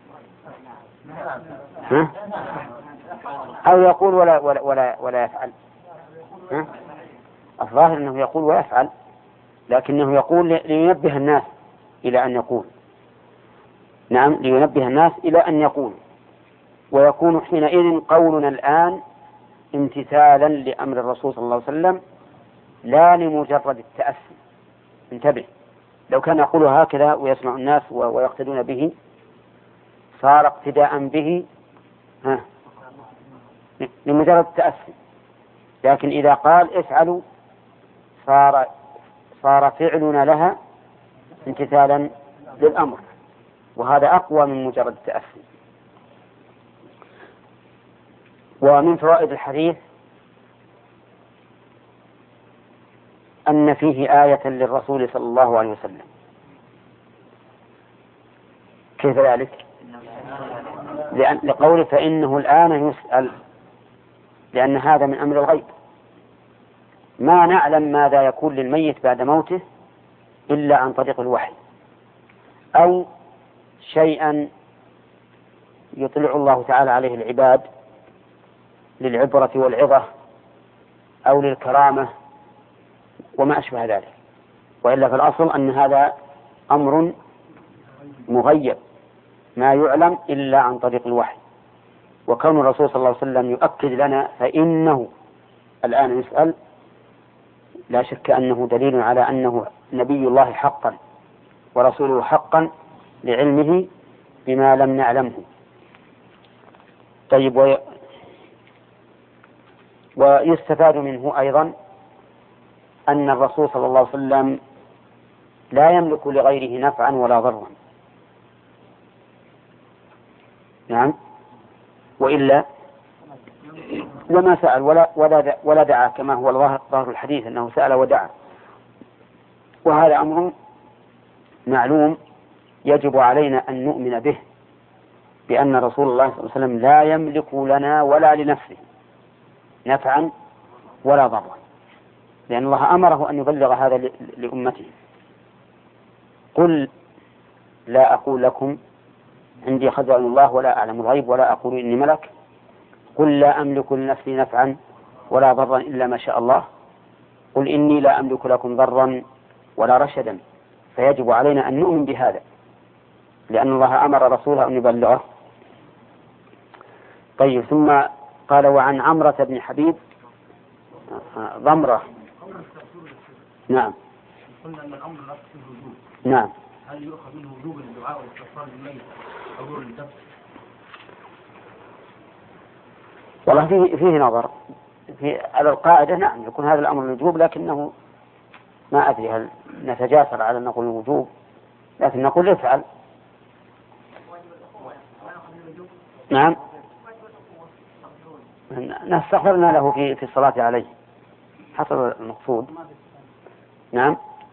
ها؟ أو يقول ولا يفعل؟ ها؟ الظاهر أنه يقول ويفعل، لكنه يقول لينبه الناس إلى أن يقول. نعم، لينبه الناس إلى أن يقول. ويكون حينئذ قولنا الآن امتثالا لأمر الرسول صلى الله عليه وسلم لا لمجرد التأسي. انتبه، لو كان يقول هكذا ويسمع الناس ويقتدون به صار اقتداء به لمجرد التأسي، لكن إذا قال افعلوا صار فعلنا لها امتثالا للأمر، وهذا أقوى من مجرد التأسي. ومن فوائد الحديث أن فيه آية للرسول صلى الله عليه وسلم. كيف ذلك؟ لقوله فإنه الآن يسأل، لأن هذا من أمر الغيب، ما نعلم ماذا يكون للميت بعد موته إلا عن طريق الوحي، أو شيئا يطلع الله تعالى عليه العباد للعبرة والعظة أو للكرامة وما أشبه ذلك، وإلا في الأصل أن هذا أمر مغيب ما يعلم إلا عن طريق الوحي. وكون الرسول صلى الله عليه وسلم يؤكد لنا فإنه الآن يسأل لا شك أنه دليل على أنه نبي الله حقا ورسوله حقا لعلمه بما لم نعلمه. طيب، ويستفاد منه أيضا أن الرسول صلى الله عليه وسلم لا يملك لغيره نفعا ولا ضرا. نعم، وإلا لما سأل ولا دعا، كما هو ظاهر الحديث أنه سأل ودعا، وهذا أمر معلوم يجب علينا أن نؤمن به، بأن رسول الله صلى الله عليه وسلم لا يملك لنا ولا لنفسه نفعا ولا ضرا، لأن الله أمره أن يبلغ هذا لأمته. قل لا أقول لكم عندي خزائن الله ولا أعلم الغيب ولا أقول إني ملك، قل لا أملك لنفسي نفعا ولا ضرا إلا ما شاء الله، قل إني لا أملك لكم ضرا ولا رشدا. فيجب علينا أن نؤمن بهذا، لأن الله أمر رسوله أن يبلغه. طيب، ثم قال وعن عمرة بن حبيب ضمرة. نعم، قلنا أن الأمر نفسه الوجوب. نعم، هل يؤخذ منه وجوب الدعاء والاستغفار للميت أو دور الدفع؟ والله فيه نظر على القاعدة. نعم، يكون هذا الأمر الوجوب، لكنه ما أدري هل نتجاسر على أن نقول الوجوب، لكن نقول افعل. نعم، نستغفرنا له في الصلاة عليه حصل المقصود. نعم،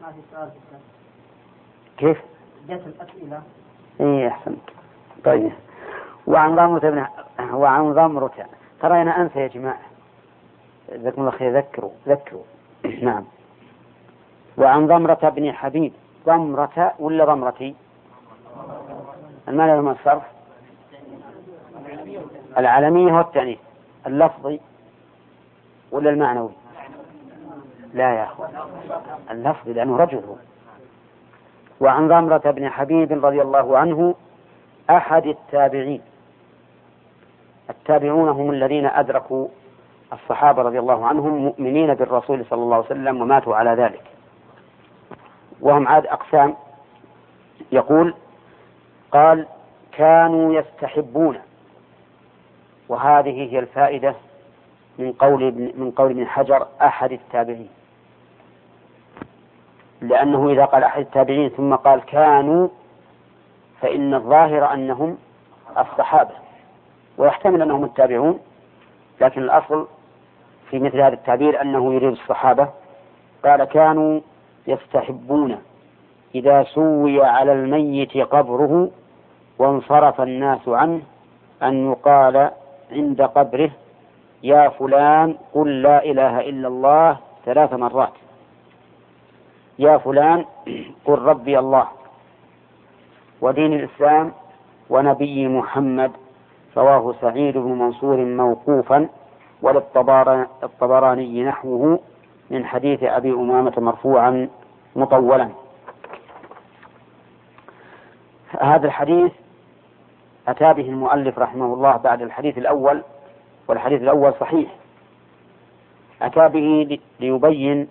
كيف؟ جت الأسئلة. إيه، أحسن. طيب، وعن ضمرة ترى أنا أنسى يا جماعة، جزاكم الله خير، ذكروا. نعم، وعن ضمرة بن حبيب. ضمرة ولا ضمرتي؟ المعنى من الصرف العالمية والتأنيث، اللفظي ولا المعنوي؟ لا يا أخوان، اللفظي، لأنه رجل هو. وعن ضمرة بن حبيب رضي الله عنه أحد التابعين. التابعون هم الذين أدركوا الصحابة رضي الله عنهم مؤمنين بالرسول صلى الله عليه وسلم وماتوا على ذلك، وهم عاد أقسام. يقول قال كانوا يستحبون، وهذه هي الفائدة من قول ابن حجر أحد التابعين، لأنه إذا قال أحد التابعين ثم قال كانوا فإن الظاهر أنهم الصحابة، ويحتمل أنهم التابعون، لكن الأصل في مثل هذا التعبير أنه يريد الصحابة. قال كانوا يستحبون إذا سوي على الميت قبره وانصرف الناس عنه أن يقال عند قبره يا فلان قل لا إله إلا الله 3 مرات، يا فلان قل ربي الله ودين الإسلام ونبي محمد. رواه سعيد بن منصور موقوفا، وللطبراني نحوه من حديث أبي أمامة مرفوعا مطولا. هذا الحديث أتى به المؤلف رحمه الله بعد الحديث الأول، والحديث الأول صحيح. أتى به ليبين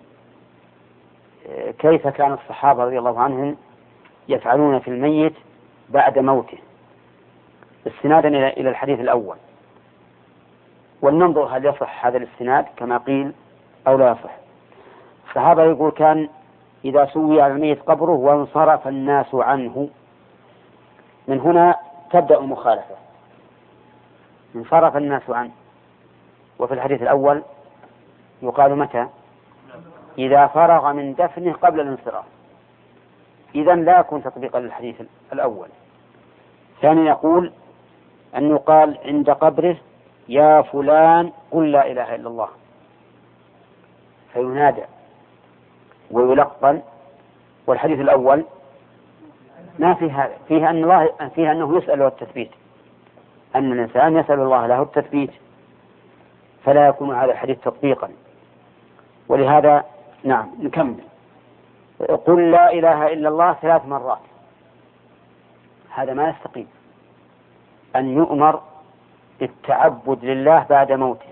كيف كان الصحابة رضي الله عنهم يفعلون في الميت بعد موته، استنادا إلى الحديث الأول، ولننظر هل يصح هذا الاستناد كما قيل أو لا يصح. الصحابة يقول كان إذا سوي على الميت قبره وانصرف الناس عنه، من هنا تبدأ المخالفة، انصرف الناس عنه. وفي الحديث الأول يقال متى؟ إذا فرغ من دفنه قبل الانصراف، إذن لا يكون تطبيقا للحديث الأول. ثانيا يقول أن يقال عند قبره يا فلان قل لا إله إلا الله، فينادى ويلقن. والحديث الأول ما فيه أن الله فيه أنه يسأل له التثبيت، أن الإنسان يسأل الله له التثبيت، فلا يكون هذا الحديث تطبيقا. ولهذا نعم نكمل. قل لا إله إلا الله 3 مرات، هذا ما يستقيم. أن يؤمر بالتعبد لله بعد موته،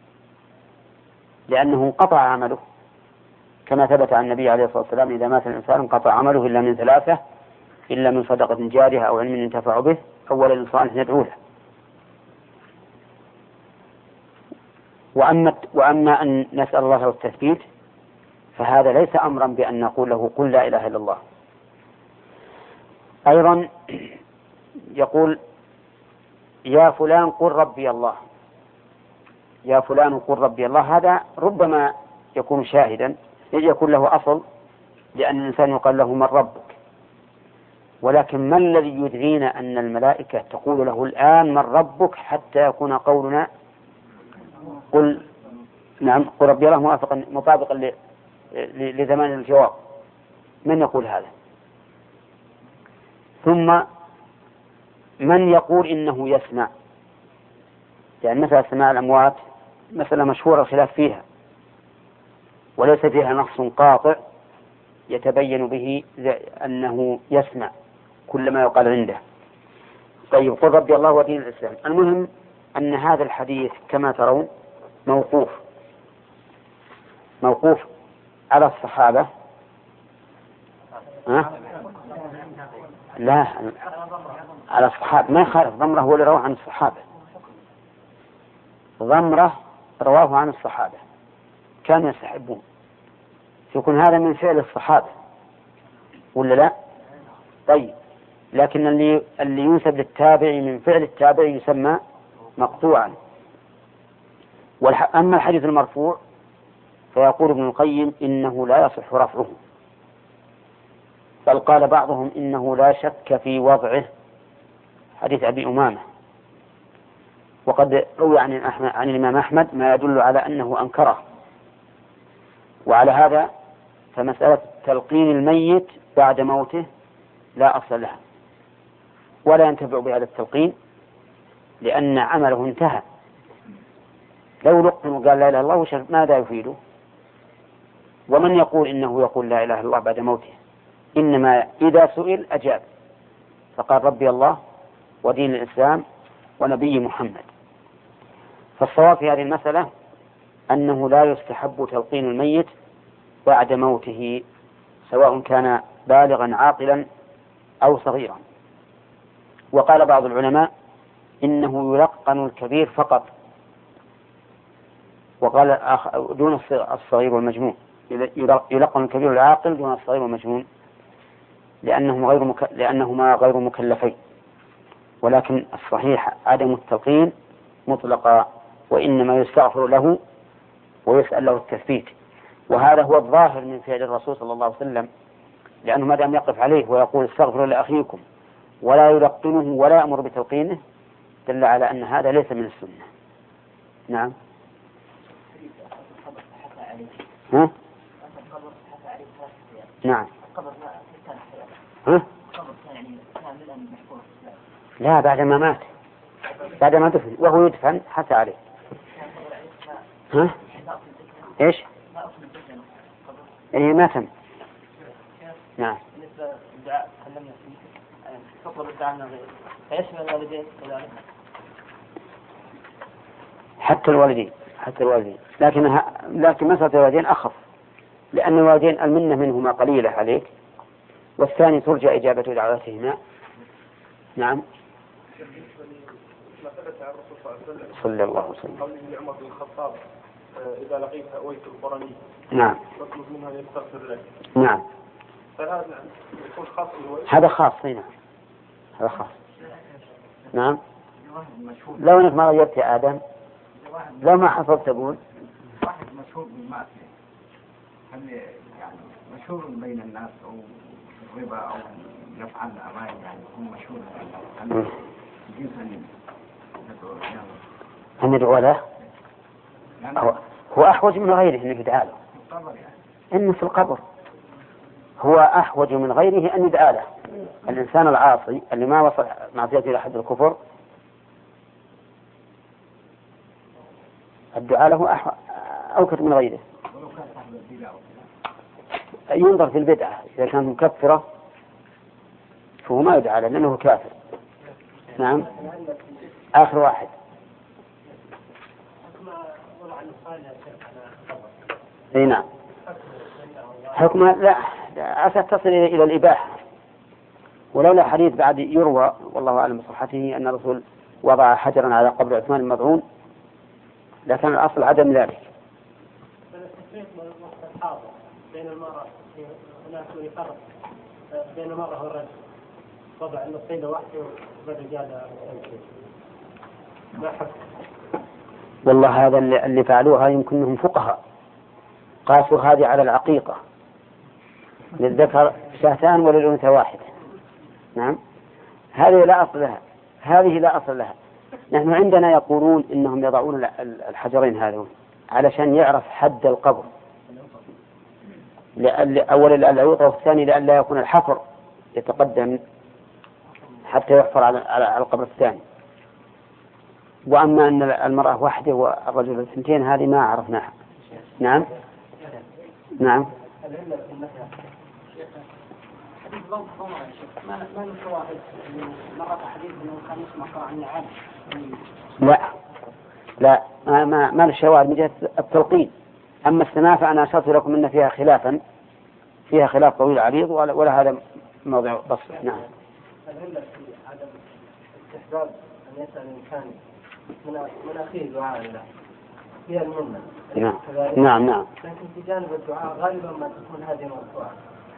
لأنه انقطع عمله، كما ثبت عن النبي عليه الصلاة والسلام إذا مات الإنسان انقطع عمله إلا من 3: إلا من صدقة جارية أو علم ينتفع به أو ولد صالح يدعو له. وأما أن نسأل الله له التثبيت فهذا ليس أمرا بأن نقول له قل لا إله إلا الله. أيضا يقول يا فلان قل ربي الله، يا فلان قل ربي الله، هذا ربما يكون شاهدا، يكون له أصل، لأن الإنسان يقال له من ربك. ولكن ما الذي يدرينا أن الملائكة تقول له الآن من ربك حتى يكون قولنا قل نعم قل ربي الله مطابقا لزمان الجواب؟ من يقول هذا؟ ثم من يقول إنه يسمع؟ يعني مثلا سماع الأموات مسألة مشهورة الخلاف فيها، وليس فيها نص قاطع يتبين به أنه يسمع كل ما يقال عنده. طيب قل ربي الله ودين الإسلام. المهم أن هذا الحديث كما ترون موقوف على الصحابة. لا، على الصحابة، ما يخالف. ضمرة هو اللي رواه عن الصحابة، ضمرة رواه عن الصحابة كانوا يستحبون، يكون هذا من فعل الصحابة ولا لا؟ طيب، لكن اللي ينسب للتابع من فعل التابع يسمى مقطوعا. أما الحديث المرفوع فيقول ابن القيم إنه لا يصح رفعه، بل قال بعضهم إنه لا شك في وضعه، حديث أبي أمامة. وقد روي عن الإمام أحمد ما يدل على أنه أنكره. وعلى هذا فمسألة تلقين الميت بعد موته لا أصل لها، ولا ينتفع بهذا التلقين، لأن عمله انتهى. لو لقن وقال لا إله إلا الله ماذا يفيده؟ ومن يقول إنه يقول لا إله إلا الله بعد موته؟ إنما إذا سئل أجاب، فقال ربي الله ودين الإسلام ونبي محمد. فالصواب في هذه المسألة أنه لا يستحب تلقين الميت بعد موته، سواء كان بالغا عاقلا أو صغيرا. وقال بعض العلماء إنه يلقن الكبير فقط، وقال دون الصغير والمجنون، يلقن الكبير العاقل دون الصغير والمجنون، لأنهما غير مكلفين. ولكن الصحيح عدم التلقين مطلقا، وإنما يستغفر له ويسأل له التثبيت. وهذا هو الظاهر من فعل الرسول صلى الله عليه وسلم، لأنه ما دام يقف عليه ويقول استغفروا لأخيكم ولا يلقنه ولا يأمر بتلقينه دل على أن هذا ليس من السنة. نعم. ها؟ نعم. ها؟ لا، بعد ما مات، بعد ما دفن وهو يدفن حتى عليه. ها؟ إيش؟ إيه ما تم. نعم. بالنسبة للدعاء تكلمنا فيه تطلب الدعاء من غيره فيشمل الوالدين كذلك. حتى الوالدين لكن مسألة الوالدين أخف، لأن الوالدين المنة منهما قليلة عليك، والثاني ترجى إجابة دعواتهما. نعم. ما ثبت عن الرسول صلى الله عليه وسلم صلى الله عليه وسلم قوله لعمر بن الخطاب إذا لقيت أويت القرني نعم فاطلب منها يستغفر لك. نعم. فهذا يكون خاص بالويت. هذا خاص. هنا هذا خاص. نعم. لو انك ما غيرت يا آدم، لو ما حصلت تقول واحد مشهور بالمعصية، هل يعني مشهور بين الناس أو الربا أو يفعل أعمال يعني يكون مشهور بين الناس، هل يجوز أن يدعو له؟ هو أحوج من غيره أن يدعى له. إنه في القبر هو أحوج من غيره أن يدعى له. الإنسان العاصي اللي ما وصل معصيته إلى حد الكفر الدعاء له أوكد من غيره. ينظر في البدعة، إذا كانت مكفرة فهو ما يدعى له لأنه كافر. نعم. آخر واحد. اي نعم. حكم لا عسى تصل إلى الإباحة، ولولا حديث بعد يروى والله أعلم بصحته أن الرسول وضع حجرا على قبر عثمان المضعون، لكن الأصل عدم ذلك. بين المرأة هناك يفرق بين المرأة والرجل، وضع النصيب وحده والرجال ما حكم. والله هذا اللي فعلوها يمكنهم فقهاء قاسوا هذه على العقيقة، للذكر شهتان وللأنثى واحدة. نعم. هذه لا أصل لها. نحن عندنا يقولون إنهم يضعون الحجرين هذون علشان يعرف حد القبر، أولا لألا يوطى، والثاني لألا يكون الحفر يتقدم حتى يحفر على القبر الثاني. وأما أن المرأة واحدة والرجل اثنتين هذه ما عرفناها. نعم. نعم. لا ما الشواهد من جهة التلقين. أما السماع فأنا أشرت لكم أن فيها خلاف طويل عريض، ولا هذا موضع بسط. نعم. العلة في عدم استحباب أن يسأل الإنسان من أخيه دعاء الله فيها المنة. نعم. لكن في جانب الدعاء غالبا ما تكون هذه الموضوعات.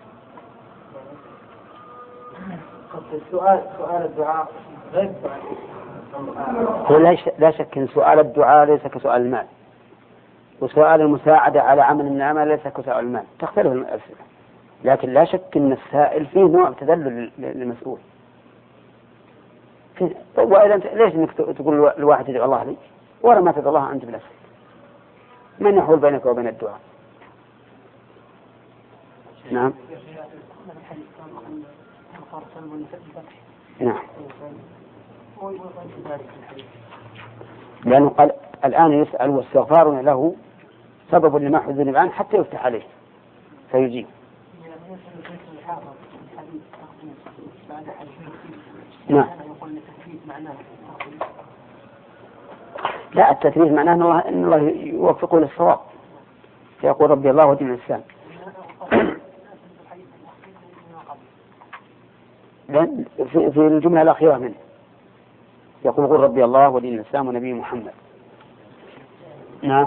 سؤال الدعاء غير هو لا شك أن سؤال الدعاء ليس كسؤال المال، وسؤال المساعدة على عمل من الأعمال ليس كسؤال المال، تختلف الأسئلة. لكن لا شك أن السائل فيه نوع تذلل للمسؤول. وإذا ليش إنك تقول الواحد يدعو الله لي ولا ما تدعو الله أنت بنفسك؟ من يحول بينك وبين الدعاء؟ نعم. نعم. لأنه قال الآن يسأل واستغفار له سبب لما حذر عنه حتى يفتح عليه فيجيب. نعم. لا، التثبيت معناه أن الله يوفقه للصواب، فيقول ربي الله ودين الإسلام. في الجملة الأخيرة منه يقول قل ربي الله ودين الإسلام ونبي محمد. نعم.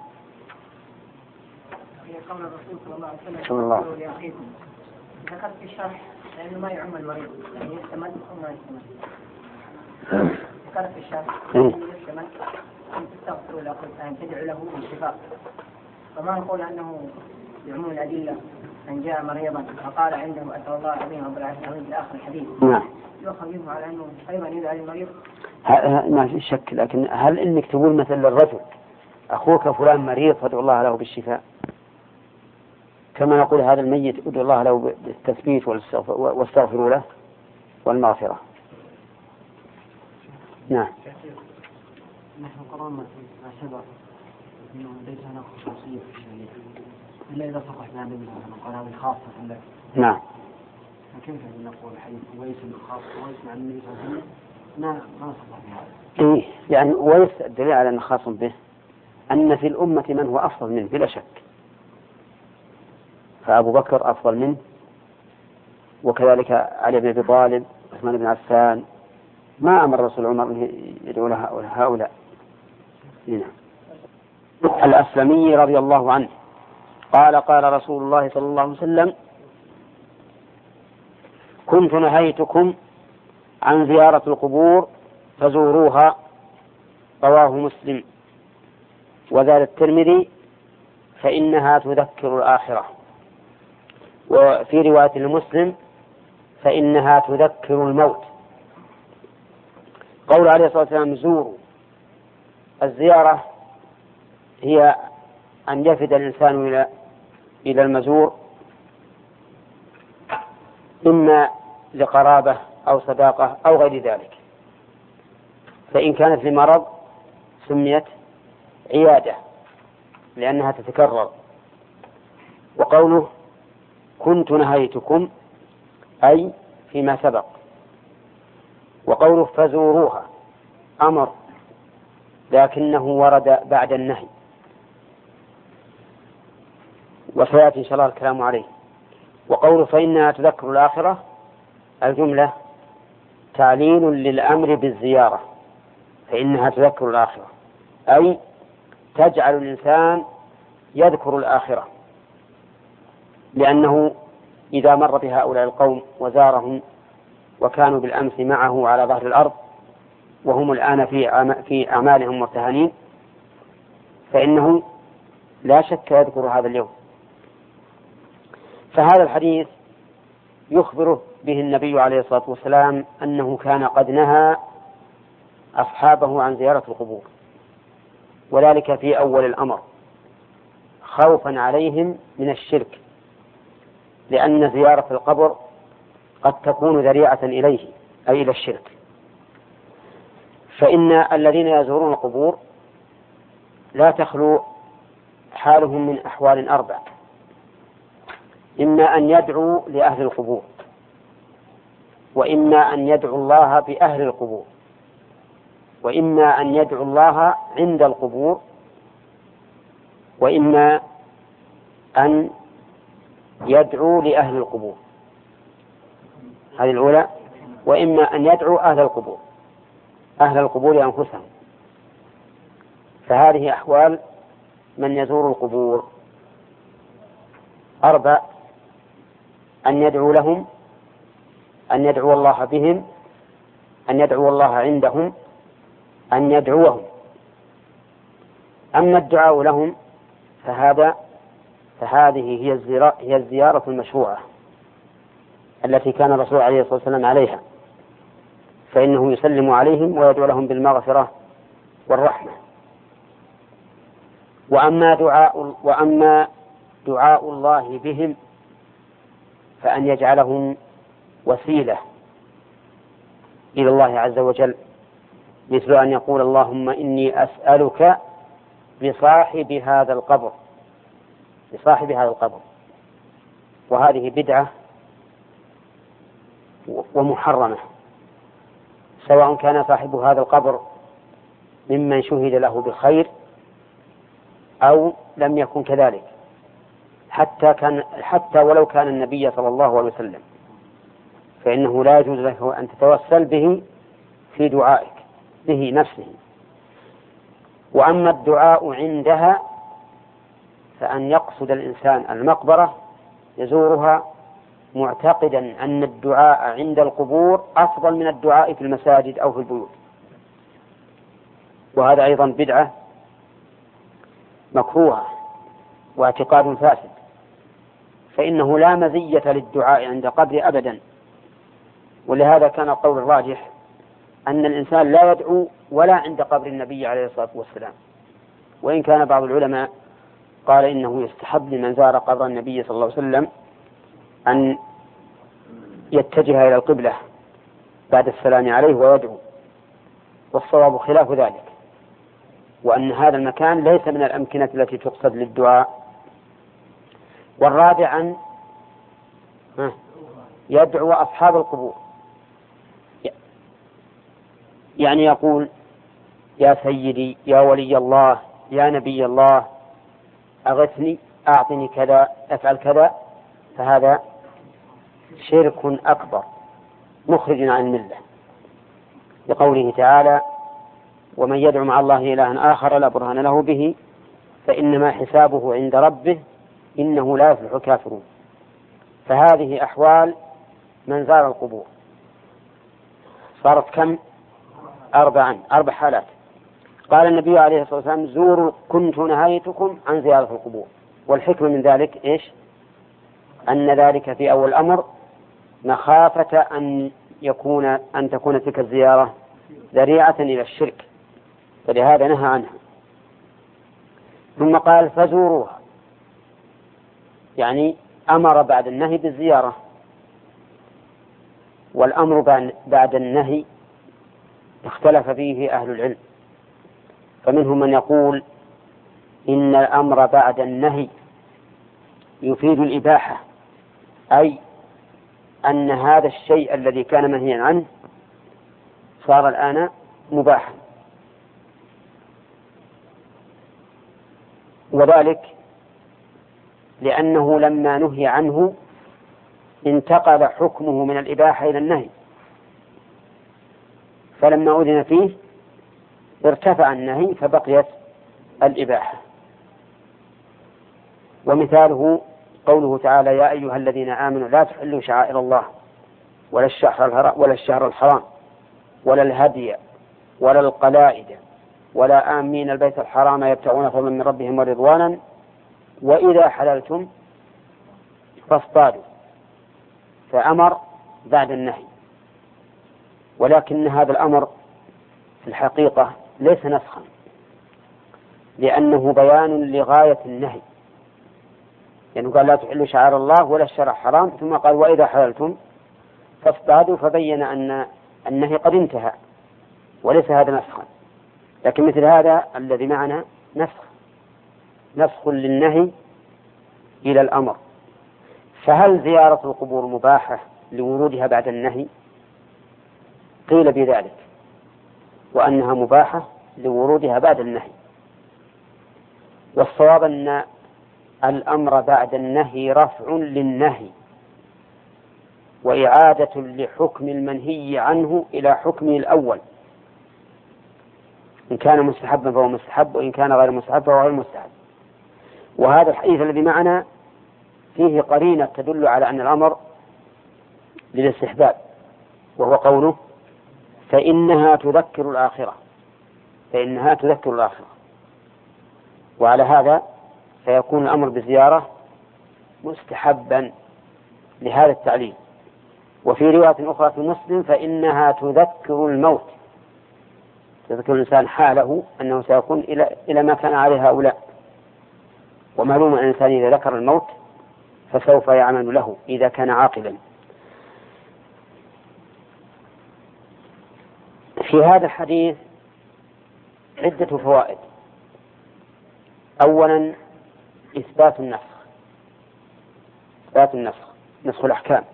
قول الرسول صلى الله عليه وسلم صلى الله. ذكرت في الشرح لأنه ما يعم المريض، يعني يحتمل أو ما يحتمل. ذكرت في الشرح يحتمل أن تستغفر له أن تدعو له بالشفاء، فما نقول أنه يعم الأدلة أن جاء مريضا وقال عنده أسأل الله العظيم رب العالمين في آخر الحديث. نعم. يؤخذ منه على أنه أيضا يدعى للمريض. ما في شك، لكن هل إنك تقول مثل للرجل أخوك فلان مريض فادعو الله له بالشفاء، كما نقول هذا الميت ادعو الله له بالتثبيت واستغفروا له والمغفرة؟ نعم. نحن قررنا ما سبق انه ليس هناك خصوصيه في الشريعه الا اذا صرحنا به مثلا قال هذه خاصه عندك. نعم. فكيف نقول حديث ويس الخاص ويس مع النبي صلى الله عليه وسلم ما صرح بهذا. إيه يعني ويس الدليل على أنه خاص به أن في الأمة من هو أفضل منه بلا شك، فأبو بكر أفضل منه، وكذلك علي بن أبي طالب، عثمان بن عفان، ما أمر رسول عمر أن يدعو هؤلاء. هنا الأسلمي رضي الله عنه قال قال رسول الله صلى الله عليه وسلم: كنت نهيتكم عن زيارة القبور فزوروها، رواه مسلم، وزاد الترمذي: فإنها تذكر الآخرة. وفي رواية لمسلم: فإنها تذكر الموت. قول عليه الصلاة والسلام: زوروا. الزيارة هي أن يفد الإنسان إلى المزور، إما لقرابة أو صداقة أو غير ذلك، فإن كانت لمرض سميت عيادة لأنها تتكرر. وقوله كنت نهيتكم أي فيما سبق. وقوله فزوروها أمر لكنه ورد بعد النهي، وسيأتي إن شاء الله الكلام عليه. وقوله فإنها تذكر الآخرة، الجملة تعليل للأمر بالزيارة، فإنها تذكر الآخرة أي تجعل الإنسان يذكر الآخرة، لأنه إذا مر بهؤلاء القوم وزارهم وكانوا بالأمس معه على ظهر الأرض وهم الآن في أعمالهم مرتهنين، فإنه لا شك يذكر هذا اليوم. فهذا الحديث يخبر به النبي عليه الصلاة والسلام أنه كان قد نهى أصحابه عن زيارة القبور، وذلك في أول الأمر خوفا عليهم من الشرك، لأن زيارة القبر قد تكون ذريعة إليه أي إلى الشرك. فإن الذين يزورون القبور لا تخلو حالهم من أحوال أربع: إما أن يدعوا لأهل القبور، وإما أن يدعوا الله بأهل القبور، وإما أن يدعوا الله عند القبور، وإما أن يدعوا لأهل القبور. هذه الأولى. وإما أن يدعوا أهل القبور أنفسهم. فهذه أحوال من يزور القبور أربع: أن يدعو لهم، أن يدعو الله بهم، أن يدعو الله عندهم، أن يدعوهم. أما الدعاء لهم فهذه هي الزيارة المشروعة التي كان الرسول عليه الصلاة والسلام عليها، فإنه يسلم عليهم ويدعو لهم بالمغفرة والرحمة. وأما دعاء الله بهم فأن يجعلهم وسيلة إلى الله عز وجل، مثل أن يقول: اللهم إني أسألك بصاحب هذا القبر. وهذه بدعة ومحرمة، سواء كان صاحب هذا القبر ممن شهد له بالخير أو لم يكن كذلك، حتى ولو كان النبي صلى الله عليه وسلم، فإنه لا يجوز له أن تتوسل به في دعائك به نفسه. وأما الدعاء عندها فأن يقصد الإنسان المقبرة يزورها معتقدا أن الدعاء عند القبور أفضل من الدعاء في المساجد أو في البيوت، وهذا أيضا بدعة مكروهة واعتقاد فاسد، فإنه لا مزية للدعاء عند قبر أبدا. ولهذا كان القول الراجح أن الإنسان لا يدعو ولا عند قبر النبي عليه الصلاة والسلام، وإن كان بعض العلماء قال إنه يستحب لمن زار قبر النبي صلى الله عليه وسلم أن يتجه إلى القبلة بعد السلام عليه ويدعو، والصواب خلاف ذلك، وأن هذا المكان ليس من الأمكنة التي تقصد للدعاء. والرابع أن يدعو أصحاب القبور، يعني يقول يا سيدي يا ولي الله يا نبي الله أغثني أعطني كذا أفعل كذا، فهذا شرك أكبر مخرج عن الملة، لقوله تعالى ومن يدعو مع الله إلها آخر لا برهان له به فإنما حسابه عند ربه إنه لا يفلح الكافرون. فهذه أحوال من زار القبور، صارت كم؟ 4 حالات. قال النبي عليه الصلاة والسلام زوروا كنت نهيتكم عن زيارة القبور، والحكمة من ذلك إيش؟ أن ذلك في أول الأمر مخافة أن تكون تلك الزيارة ذريعة إلى الشرك، فلهذا نهى عنها. ثم قال فزوروها، يعني أمر بعد النهي بالزيارة. والأمر بعد النهي اختلف فيه أهل العلم، فمنهم من يقول إن الأمر بعد النهي يفيد الإباحة، أي أن هذا الشيء الذي كان منهيا عنه صار الآن مباحا، وذلك لأنه لما نهي عنه انتقل حكمه من الإباحة إلى النهي، فلما أذن فيه ارتفع النهي فبقيت الإباحة. ومثاله قوله تعالى يا أيها الذين آمنوا لا تحلوا شعائر الله ولا الشهر الحرام ولا الهدي ولا القلائد ولا آمين البيت الحرام يبتغون فضلا من ربهم ورضوانا وإذا حللتم فاصطادوا، فأمر بعد النهي. ولكن هذا الأمر في الحقيقة ليس نسخا، لأنه بيان لغاية النهي، يعني قال لا تحلوا شعائر الله ولا الشهر الحرام، ثم قال وإذا حللتم فاصطادوا، فبين أن النهي قد انتهى وليس هذا نسخا. لكن مثل هذا الذي معنا نسخ للنهي إلى الأمر. فهل زيارة القبور مباحة لورودها بعد النهي؟ قيل بذلك، وأنها مباحة لورودها بعد النهي. والصواب أن الأمر بعد النهي رفع للنهي وإعادة لحكم المنهي عنه إلى حكمه الأول، إن كان مستحبا فهو مستحب، وإن كان غير مستحب فهو غير مستحب. وهذا الحديث الذي معنا فيه قرينة تدل على أن الأمر للاستحباب، وهو قوله فإنها تذكر الآخرة. وعلى هذا فيكون الأمر بالزيارة مستحبا لهذا التعليل. وفي رواية أخرى في مسلم فإنها تذكر الموت، تذكر الإنسان حاله أنه سيكون إلى ما كان عليه هؤلاء. ومعلوم أن الإنسان إذا ذكر الموت فسوف يعمل له إذا كان عاقلا. في هذا الحديث عدة فوائد. أولا إثبات نسخ الأحكام،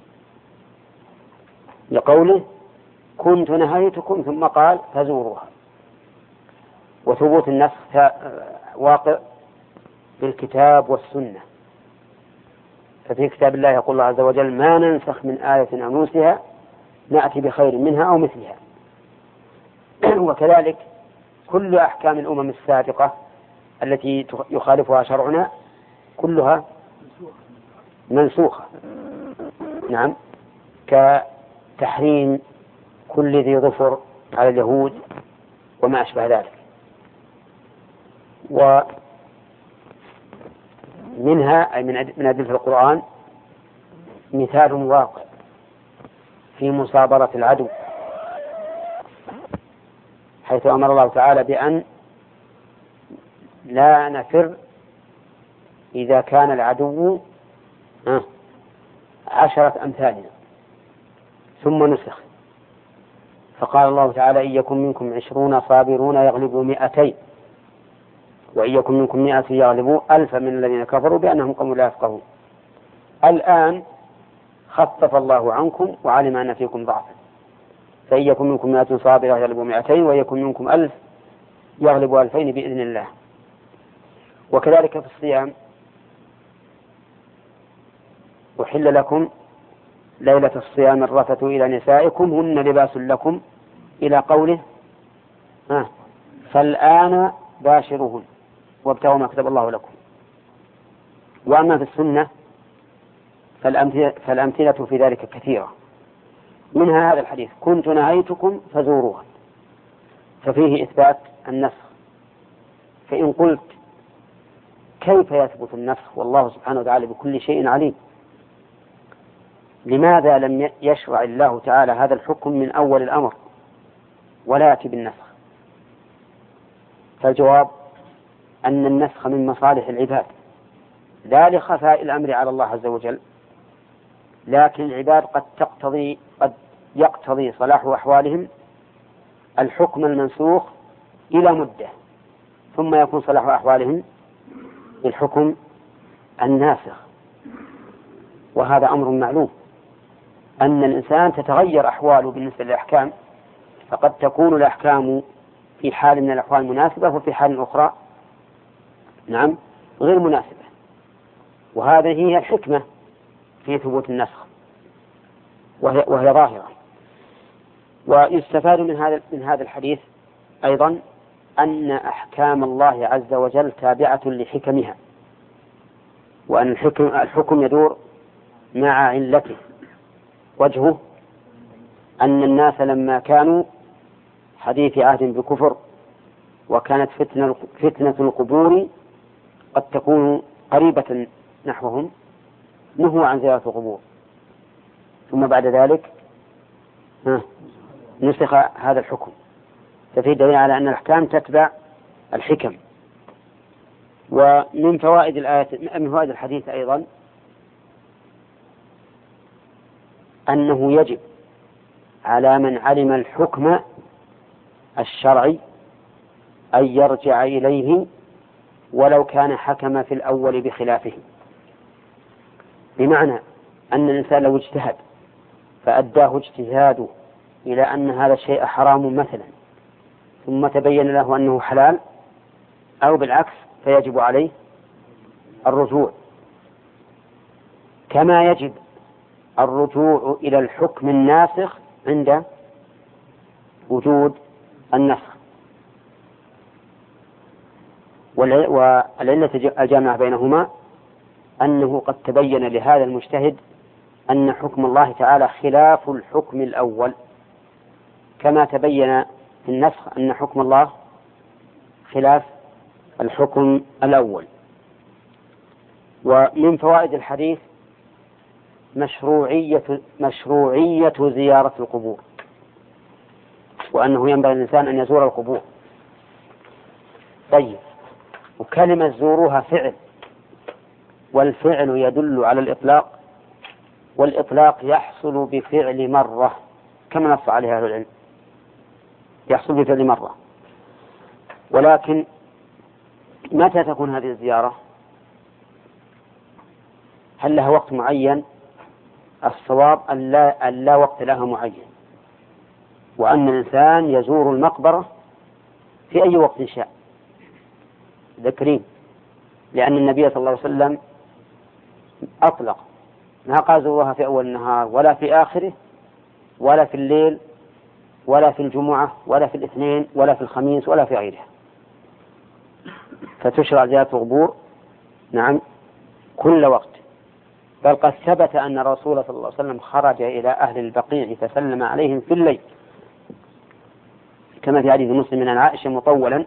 لقوله كنت نهيتكم ثم قال فزوروها. وثبوت النسخ واقع بالكتاب والسنة، ففي كتاب الله يقول الله عز وجل ما ننسخ من آية أو ننسها نأتي بخير منها أو مثلها. وكذلك كل أحكام الأمم السابقة التي يخالفها شرعنا كلها منسوخة، نعم، كتحريم كل ذي ظفر على اليهود وما أشبه ذلك. ومنها أي من أدلة القرآن مثال واقع في مصابرة العدو، حيث أمر الله تعالى بأن لا نفر إذا كان العدو 10 أمثالنا، ثم نسخ فقال الله تعالى: إن يكن منكم 20 صابرون يغلبوا 200، وإن يكن منكم 100 يغلبوا 1000 من الذين كفروا بأنهم قوم لا يفقهون. الآن خفف الله عنكم وعلم أن فيكم ضعفا، فإن يكن منكم 100 صابرة يغلبوا 200، وإن يكن منكم 1000 يغلبوا 2000 بإذن الله. وكذلك في الصيام: أحل لكم ليلة الصيام الرفث إلى نسائكم هن لباس لكم، إلى قوله: فالآن باشروهن وابتغوا ما كتب الله لكم. وأما في السنة فالأمثلة في ذلك كثيرة، منها هذا الحديث: كنت نهيتكم فزوروها، ففيه إثبات النسخ. فإن قلت: كيف يثبت النسخ والله سبحانه وتعالى بكل شيء عليم؟ لماذا لم يشرع الله تعالى هذا الحكم من أول الأمر ولا يأتي بالنسخ؟ فالجواب أن النسخ من مصالح العباد، لا لخفاء الأمر على الله عز وجل، لكن العباد قد يقتضي صلاح أحوالهم الحكم المنسوخ إلى مدة، ثم يكون صلاح أحوالهم بالحكم الناسخ. وهذا أمر معلوم، أن الإنسان تتغير أحواله بالنسبة للأحكام، فقد تكون الأحكام في حال من الأحوال مناسبة، وفي حال أخرى غير مناسبة. وهذه هي الحكمة في ثبوت النسخ، وهي ظاهرة. ويستفاد من هذا الحديث أيضا أن أحكام الله عز وجل تابعة لحكمها، وأن الحكم يدور مع علته. وجهه أن الناس لما كانوا حديث عهد بكفر، وكانت فتنة القبور قد تكون قريبة نحوهم، نهوا عن زيارة القبور، ثم بعد ذلك نسخ هذا الحكم. ففيه دليل على أن الأحكام تتبع الحكم. ومن فوائد الآية، من فوائد الحديث أيضا أنه يجب على من علم الحكم الشرعي أن يرجع إليه ولو كان حكم في الأول بخلافه. بمعنى أن الإنسان لو اجتهد فأداه اجتهاده إلى أن هذا الشيء حرام مثلا، ثم تبين له أنه حلال أو بالعكس، فيجب عليه الرجوع، كما يجب الرجوع إلى الحكم الناسخ عند وجود النسخ. والعلة الجامعة بينهما أنه قد تبين لهذا المجتهد أن حكم الله تعالى خلاف الحكم الأول، كما تبين في النسخ أن حكم الله خلاف الحكم الأول. ومن فوائد الحديث مشروعية زيارة القبور، وأنه ينبغي الإنسان أن يزور القبور. طيب، وكلمة زوروها فعل، والفعل يدل على الإطلاق، والإطلاق يحصل بفعل مرة كما نص عليها أهل العلم، يحصل بفعل مرة. ولكن متى تكون هذه الزيارة؟ هل لها وقت معين؟ الصواب أن لا وقت لها معين، وأن الإنسان يزور المقبرة في أي وقت شاء ذكرين، لأن النبي صلى الله عليه وسلم أطلق، ما قال زوروها في أول النهار ولا في آخره ولا في الليل ولا في الجمعة ولا في الاثنين ولا في الخميس ولا في غيرها، فتشرع زيارة القبور كل وقت. بل قد ثبت أن الرسول صلى الله عليه وسلم خرج إلى أهل البقيع فسلم عليهم في الليل، كما في حديث مسلم عن عائشة مطولا.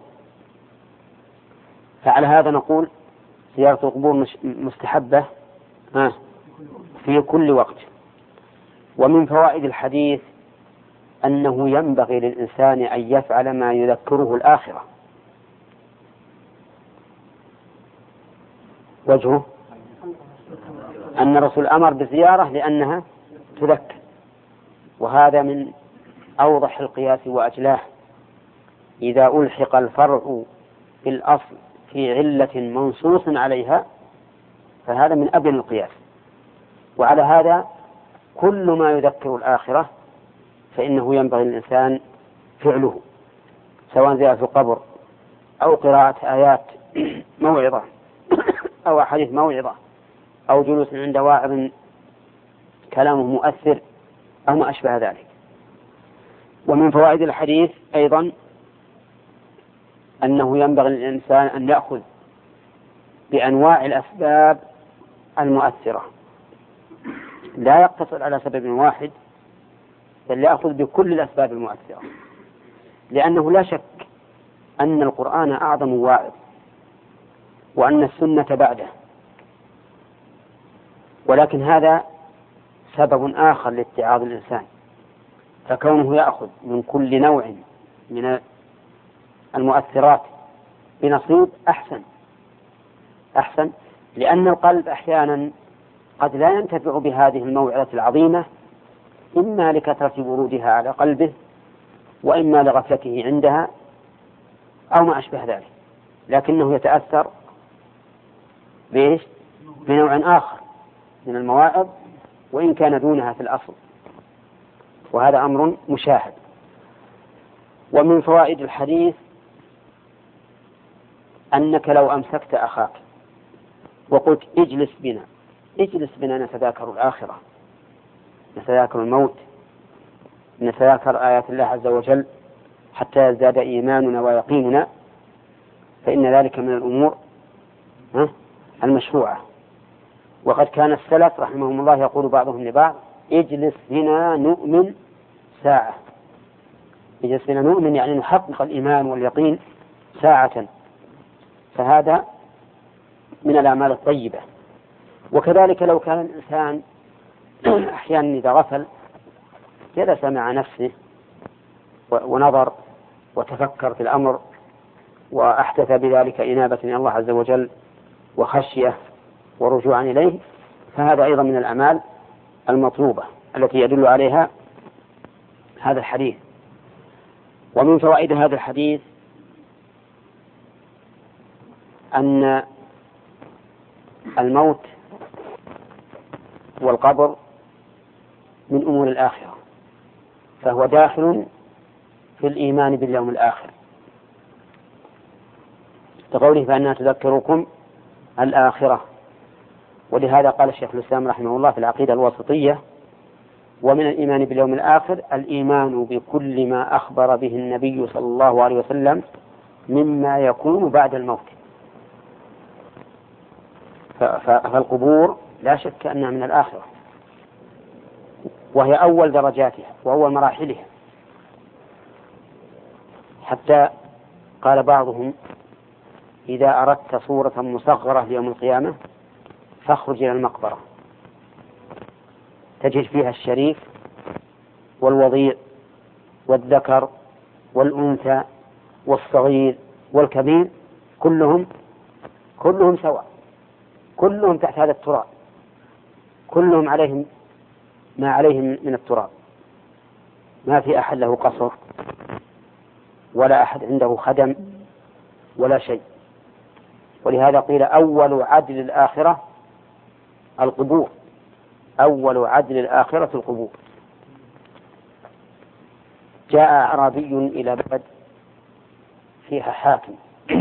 فعلى هذا نقول زيارة القبور مستحبة في كل وقت. ومن فوائد الحديث أنه ينبغي للإنسان أن يفعل ما يذكره الآخرة. وجهه أن الرسول أمر بالزيارة لأنها تذكر، وهذا من أوضح القياس وأجلاه إذا ألحق الفرع بالأصل في علة منصوص عليها فهذا من أبين القياس. وعلى هذا كل ما يذكر الآخرة فإنه ينبغي للإنسان فعله، سواء زيارة القبر أو قراءة آيات موعظة أو أحاديث موعظة أو جلوس عند واعظ كلامه مؤثر أو ما أشبه ذلك. ومن فوائد الحديث أيضا أنه ينبغي للإنسان أن يأخذ بأنواع الأسباب المؤثرة، لا يقتصر على سبب واحد، بل يأخذ بكل الأسباب المؤثرة، لأنه لا شك أن القرآن أعظم واعظ وأن السنة بعده، ولكن هذا سبب آخر لاتعاظ الإنسان، فكونه يأخذ من كل نوع من المؤثرات بنصيب أحسن، لأن القلب أحيانا قد لا ينتفع بهذه الموعظة العظيمة، إما لكثرة ورودها على قلبه وإما لغفلته عندها أو ما أشبه ذلك، لكنه يتأثر بنوع آخر من المواعظ وإن كان دونها في الأصل، وهذا أمر مشاهد. ومن فوائد الحديث أنك لو أمسكت أخاك وقلت اجلس بنا نتذاكر الآخرة، نتذاكر الموت، نتذاكر آيات الله عز وجل حتى يزداد إيماننا ويقيننا، فإن ذلك من الأمور المشروعة. وقد كان السلف رحمهم الله يقول بعضهم لبعض اجلس بنا نؤمن ساعة، اجلس بنا نؤمن يعني نحقق الإيمان واليقين ساعة، فهذا من الأعمال الطيبة. وكذلك لو كان الإنسان أحيانا إذا غفل جلس مع نفسه ونظر وتفكر في الأمر وأحدث بذلك إنابة إلى الله عز وجل وخشية ورجوعا إليه، فهذا أيضا من الأعمال المطلوبة التي يدل عليها هذا الحديث. ومن فوائد هذا الحديث أن الموت والقبر من أمور الآخرة، فهو داخل في الإيمان باليوم الآخر، كقوله فإنها تذكركم الآخرة. ولهذا قال الشيخ الإسلام رحمه الله في العقيدة الواسطية ومن الإيمان باليوم الآخر الإيمان بكل ما أخبر به النبي صلى الله عليه وسلم مما يكون بعد الموت. فالقبور لا شك أنها من الآخرة، وهي أول درجاتها وأول مراحلها، حتى قال بعضهم إذا أردت صورة مصغرة ليوم القيامة فاخرج إلى المقبرة تجد فيها الشريف والوضيع والذكر والأنثى والصغير والكبير كلهم سواء، كلهم تحت هذا التراب، كلهم عليهم ما عليهم من التراب، ما في أحد له قصر ولا أحد عنده خدم ولا شيء. ولهذا قيل أول عدل الآخرة القبور، أول عدل الآخرة القبور. جاء أعرابي إلى بلد فيها حاكم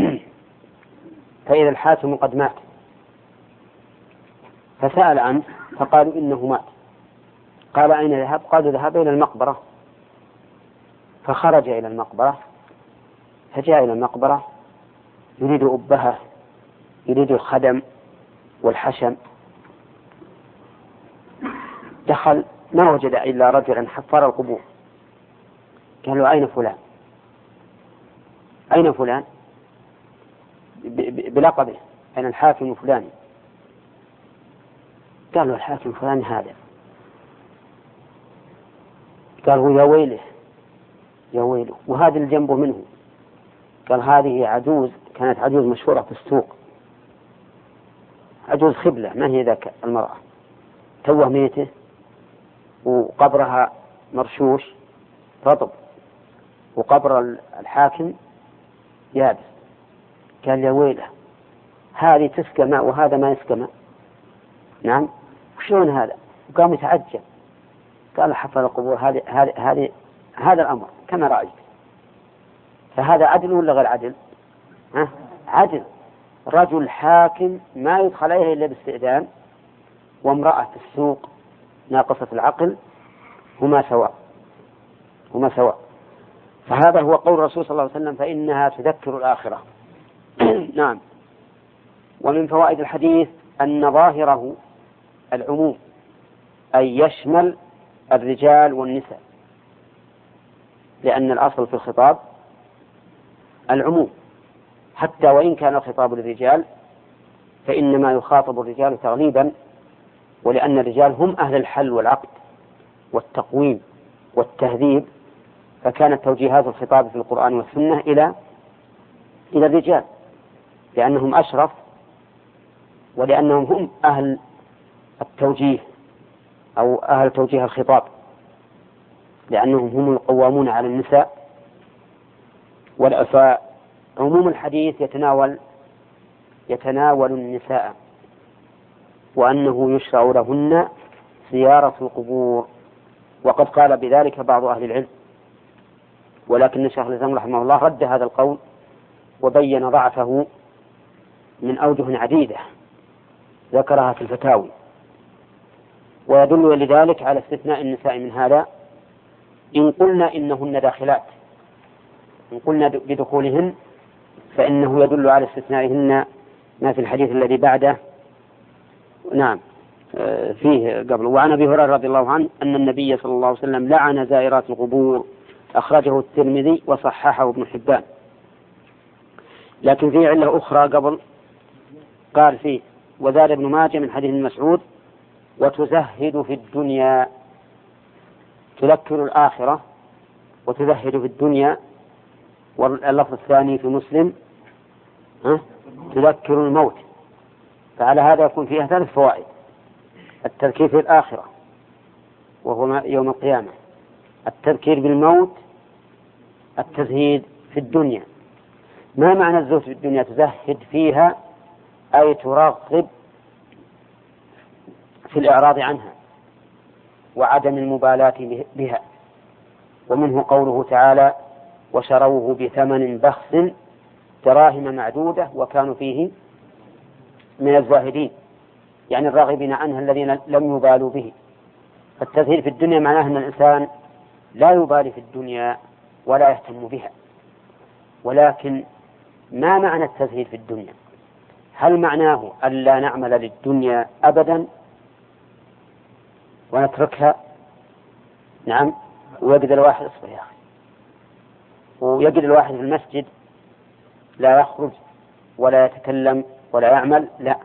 فإذا الحاكم قد مات، فسأل عنه فقالوا إنه مات. قال أين ذهب؟ قالوا ذهب إلى المقبرة. فخرج إلى المقبرة، فجاء إلى المقبرة يريد أبها، يريد الخدم والحشم. دخل ما وجد إلا رجلا حفر القبور. قال له أين فلان؟ أين فلان؟ بلقبه، أين الحاكم فلان؟ قال له الحاكم فلان هذا. قال هو يا ويله يا ويله، وهذا الجنب منه. قال هذه عجوز، كانت عجوز مشهورة في السوق، عجوز خبلة، ما هي ذاك المرأة، توه ميته وقبرها مرشوش رطب وقبر الحاكم يابس. قال يا ويله، هذه تسقى ماء وهذا ما يسقى ماء. نعم، شلون هذا؟ وقام يتعجب. قال حفر القبور هذا الأمر كما رأيت. فهذا عدل ولا غير عدل؟ عدل. رجل حاكم ما يدخل عليه إلا باستئذان، وامرأة في السوق ناقصة العقل، هما سواء. فهذا هو قول الرسول صلى الله عليه وسلم: فإنها تذكر الآخرة. نعم. ومن فوائد الحديث أن ظاهره العموم، أي يشمل الرجال والنساء، لأن الأصل في الخطاب العموم، حتى وإن كان الخطاب للرجال فإنما يخاطب الرجال تغليبا، ولأن الرجال هم أهل الحل والعقد والتقويم والتهذيب، فكانت توجيهات الخطاب في القرآن والسنة إلى الرجال، لأنهم أشرف، ولأنهم هم أهل التوجيه أو أهل توجيه الخطاب، لأنهم هم القوامون على النساء. فعموم الحديث يتناول النساء، وأنه يشرع لهن زيارة القبور، وقد قال بذلك بعض أهل العلم، ولكن شيخ الإسلام رحمه الله رد هذا القول وبين ضعفه من أوجه عديدة ذكرها في الفتاوي، ويدل لذلك على استثناء النساء من هذا إن قلنا إنهن داخلات. إن قلنا بدخولهن فإنه يدل على استثنائهن ما في الحديث الذي بعده. نعم، فيه قبل. وعن أبي هريرة رضي الله عنه أن النبي صلى الله عليه وسلم لعن زائرات القبور، أخرجه الترمذي وصححه ابن حبان. لكن فيه علة أخرى قبل، قال فيه: وزاد ابن ماجه من حديث ابن مسعود: وتزهد في الدنيا، تذكر الآخرة وتزهد في الدنيا. واللفظ الثاني في مسلم تذكر الموت. فعلى هذا يكون فيها 3 فوائد: التذكير في الآخرة وهو يوم القيامة، التذكير بالموت، التزهيد في الدنيا. ما معنى الزهد في الدنيا؟ تزهد فيها أي ترغب في الإعراض عنها وعدم المبالاة بها. ومنه قوله تعالى: وشروه بثمن بخس دراهم معدودة وكانوا فيه من الزاهدين، يعني الراغبين عنها الذين لم يبالوا به. فالتزهيد في الدنيا معناه أن الإنسان لا يبالي في الدنيا ولا يهتم بها. ولكن ما معنى التزهيد في الدنيا؟ هل معناه أن لا نعمل للدنيا أبدا ونتركها؟ نعم. ويجد الواحد اصبر يا أخي، ويجد الواحد في المسجد لا يخرج ولا يتكلم ولا يعمل؟ لا،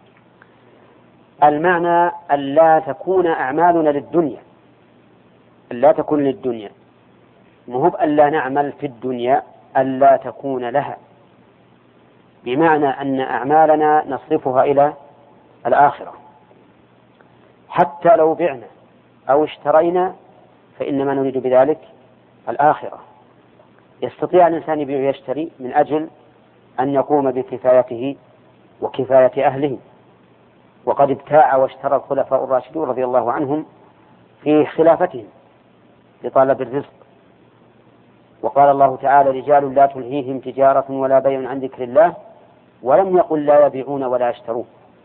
المعنى أن لا تكون أعمالنا للدنيا، أن لا تكون للدنيا، مهب أن لا نعمل في الدنيا، أن لا تكون لها، بمعنى أن أعمالنا نصرفها إلى الآخرة. حتى لو بعنا أو اشترينا فإنما نريد بذلك الآخرة. يستطيع الإنسان يبيع ويشتري من أجل أن يقوم بكفايته وكفاية أهله، وقد ابتاع واشترى الخلفاء الراشدون رضي الله عنهم في خلافتهم لطلب الرزق. وقال الله تعالى: رجال لا تلهيهم تجارة ولا بيع عن ذكر الله، ولم يقل لا يبيعون ولا يشترون.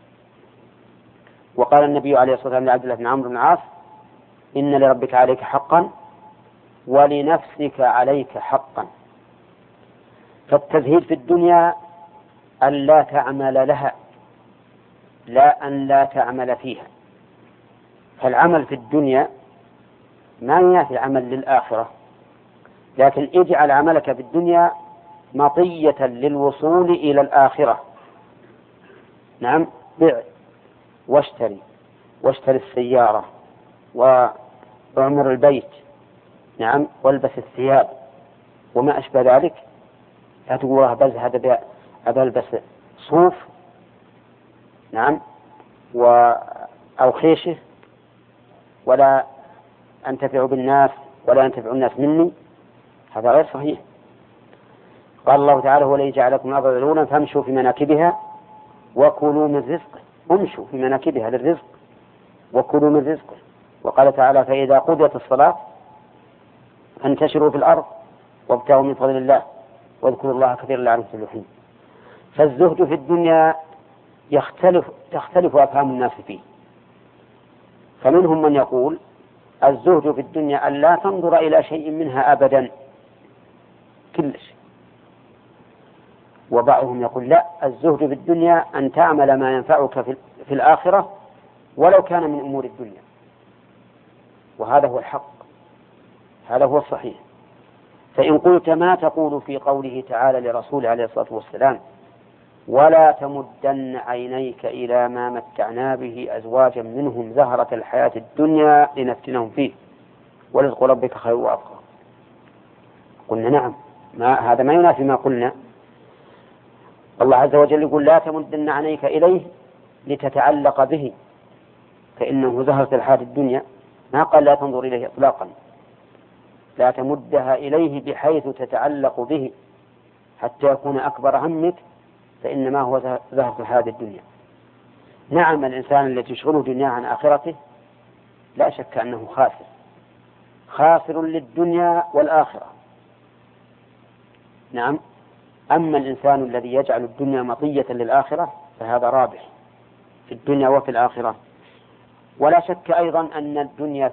وقال النبي عليه الصلاة والسلام لعبد الله بن عمرو بن العاص: إن لربك عليك حقا ولنفسك عليك حقا. فالتزهيد في الدنيا أن لا تعمل لها، لا أن لا تعمل فيها. فالعمل في الدنيا ما ينافي العمل للآخرة، لكن اجعل عملك في الدنيا مطية للوصول إلى الآخرة. نعم، بع واشتري السيارة وأعمر البيت، نعم، والبس الثياب وما أشبه ذلك. لا تقول بزهد أبلبس صوف، نعم، أو خيشه، ولا أنتفع بالناس ولا ينتفع الناس مني، هذا غير صحيح. قال الله تعالى: هو الذي جعل لكم الأرض ذلولا فامشوا في مناكبها وكلوا من رزقه. امشوا في مناكبها للرزق وكلوا من رزقه. وقال تعالى: فإذا قضيت الصلاة فانتشروا في الأرض وابتغوا من فضل الله واذكروا الله كثيرا لعلكم تفلحون. فالزهد في الدنيا تختلف أفهام الناس فيه. فمنهم من يقول الزهد في الدنيا أن لا تنظر إلى شيء منها أبدا كلش. وبعضهم يقول لا، الزهد في الدنيا أن تعمل ما ينفعك في الآخرة ولو كان من أمور الدنيا. وهذا هو الحق، هذا هو الصحيح. فإن قلت ما تقول في قوله تعالى لرسوله عليه الصلاة والسلام: ولا تمدن عينيك إلى ما متعنا به أزواجا منهم زهرة الحياة الدنيا لنفتنهم فيه ورزق ربك خير وأبقى. قلنا نعم، هذا ما ينافي ما قلنا. الله عز وجل يقول: لا تمدن عينيك إليه لتتعلق به، فإنه زهرة الحياة الدنيا، ما قال لا تنظر إليه إطلاقا، لا تمدها إليه بحيث تتعلق به حتى يكون أكبر همك، فإنما هو زهرة الحياة الدنيا. نعم، الإنسان الذي تشغله دنيا عن آخرته لا شك أنه خاسر للدنيا والآخرة. نعم. أما الإنسان الذي يجعل الدنيا مطية للآخرة فهذا رابح في الدنيا وفي الآخرة. ولا شك أيضا أن الدنيا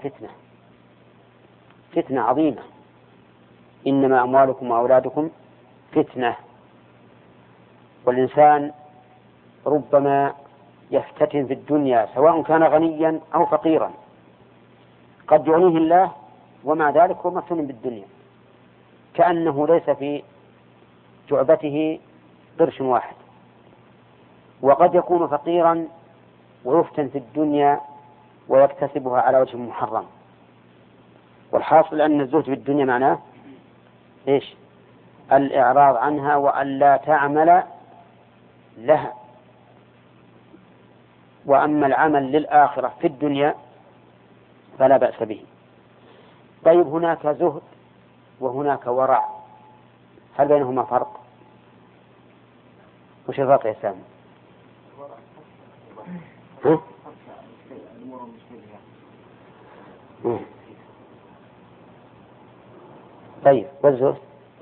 فتنة عظيمة. إنما أموالكم وأولادكم فتنة. والإنسان ربما يفتتن في الدنيا سواء كان غنيا أو فقيرا، قد يعنيه الله ومع ذلك هو مفتون بالدنيا، كأنه ليس في جعبته قرش واحد. وقد يكون فقيرا ويفتن في الدنيا ويكتسبها على وجه محرم. والحاصل أن الزهد في الدنيا معناه إيش؟ الإعراض عنها وأن لا تعمل لها. وأما العمل للآخرة في الدنيا فلا بأس به. طيب، هناك زهد وهناك ورع، هل بينهما فرق؟ وش الفرق يا سامي؟ طيب، والزهد؟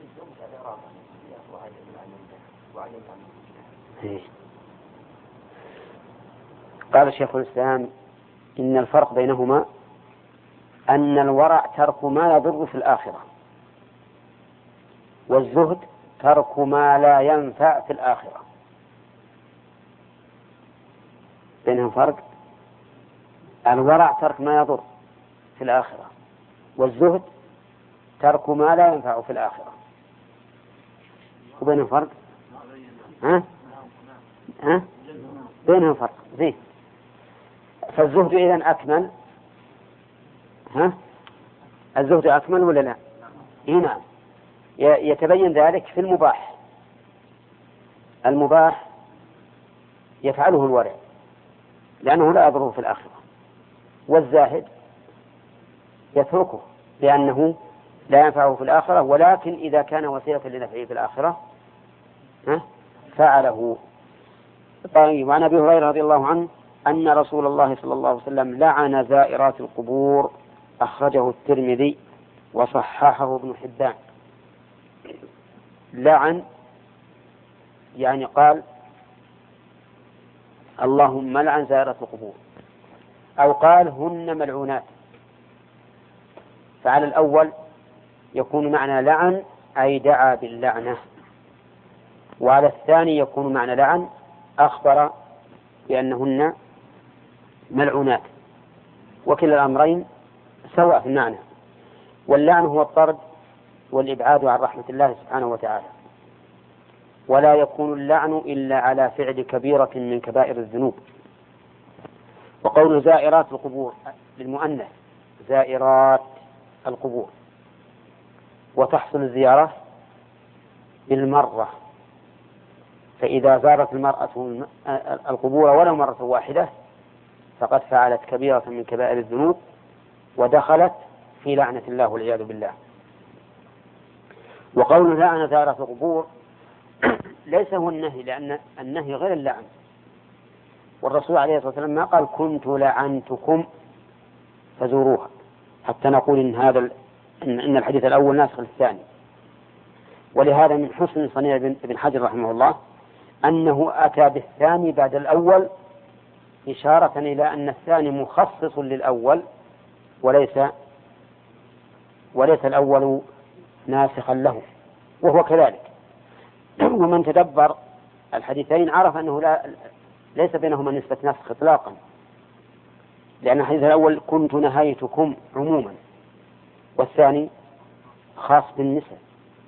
قال شيخ الإسلام: إن الفرق بينهما أن الورع ترك ما يضر في الآخرة، والزهد ترك ما لا ينفع في الآخرة. بينهم فرق. الورع ترك ما يضر في الآخرة، والزهد ترك ما لا ينفع في الآخرة. وبينهم فرق. بينهم فرق زين. فالزهد إذن أكمل. الزهد أكمل ولا لا؟ نعم. يتبين ذلك في المباح. المباح يفعله الورع لأنه لا يضره في الآخرة، والزاهد يتركه لأنه لا ينفعه في الآخرة، ولكن إذا كان وسيلة لنفعه في الآخرة فعله. طيب، وعن أبي هريرة رضي الله عنه أن رسول الله صلى الله عليه وسلم لعن زائرات القبور، أخرجه الترمذي وصححه ابن حبان. لعن يعني قال: اللهم لعن زائرات القبور، أو قال: هن ملعونات. فعلى الأول يكون معنى لعن أي دعا باللعنة، وعلى الثاني يكون معنى لعن أخبر بأنهن ملعونات، وكلا الأمرين سواء في المعنى. واللعن هو الطرد والإبعاد عن رحمة الله سبحانه وتعالى، ولا يكون اللعن إلا على فعل كبيرة من كبائر الذنوب. وقول زائرات القبور للمؤنث، زائرات القبور، وتحصل الزيارة بالمرة، فإذا زارت المرأة القبور ولو مرة واحدة فقد فعلت كبيرة من كبائر الذنوب ودخلت في لعنة الله والعياذ بالله. وقول لعن زائرة القبور ليس هو النهي، لأن النهي غير اللعن، والرسول عليه الصلاة والسلام ما قال كنت لعنتكم فزوروها، حتى نقول إن الحديث الأول ناسخ للثاني. ولهذا من حسن صنيع ابن حجر رحمه الله أنه أتى بالثاني بعد الأول، إشارة إلى أن الثاني مخصص للأول وليس الأول ناسخا له، وهو كذلك. ومن تدبر الحديثين عرف أنه ليس بينهما نسبة نسخ إطلاقا، لأن الحديث الأول كنت نهيتكم عموما، والثاني خاص بالنساء.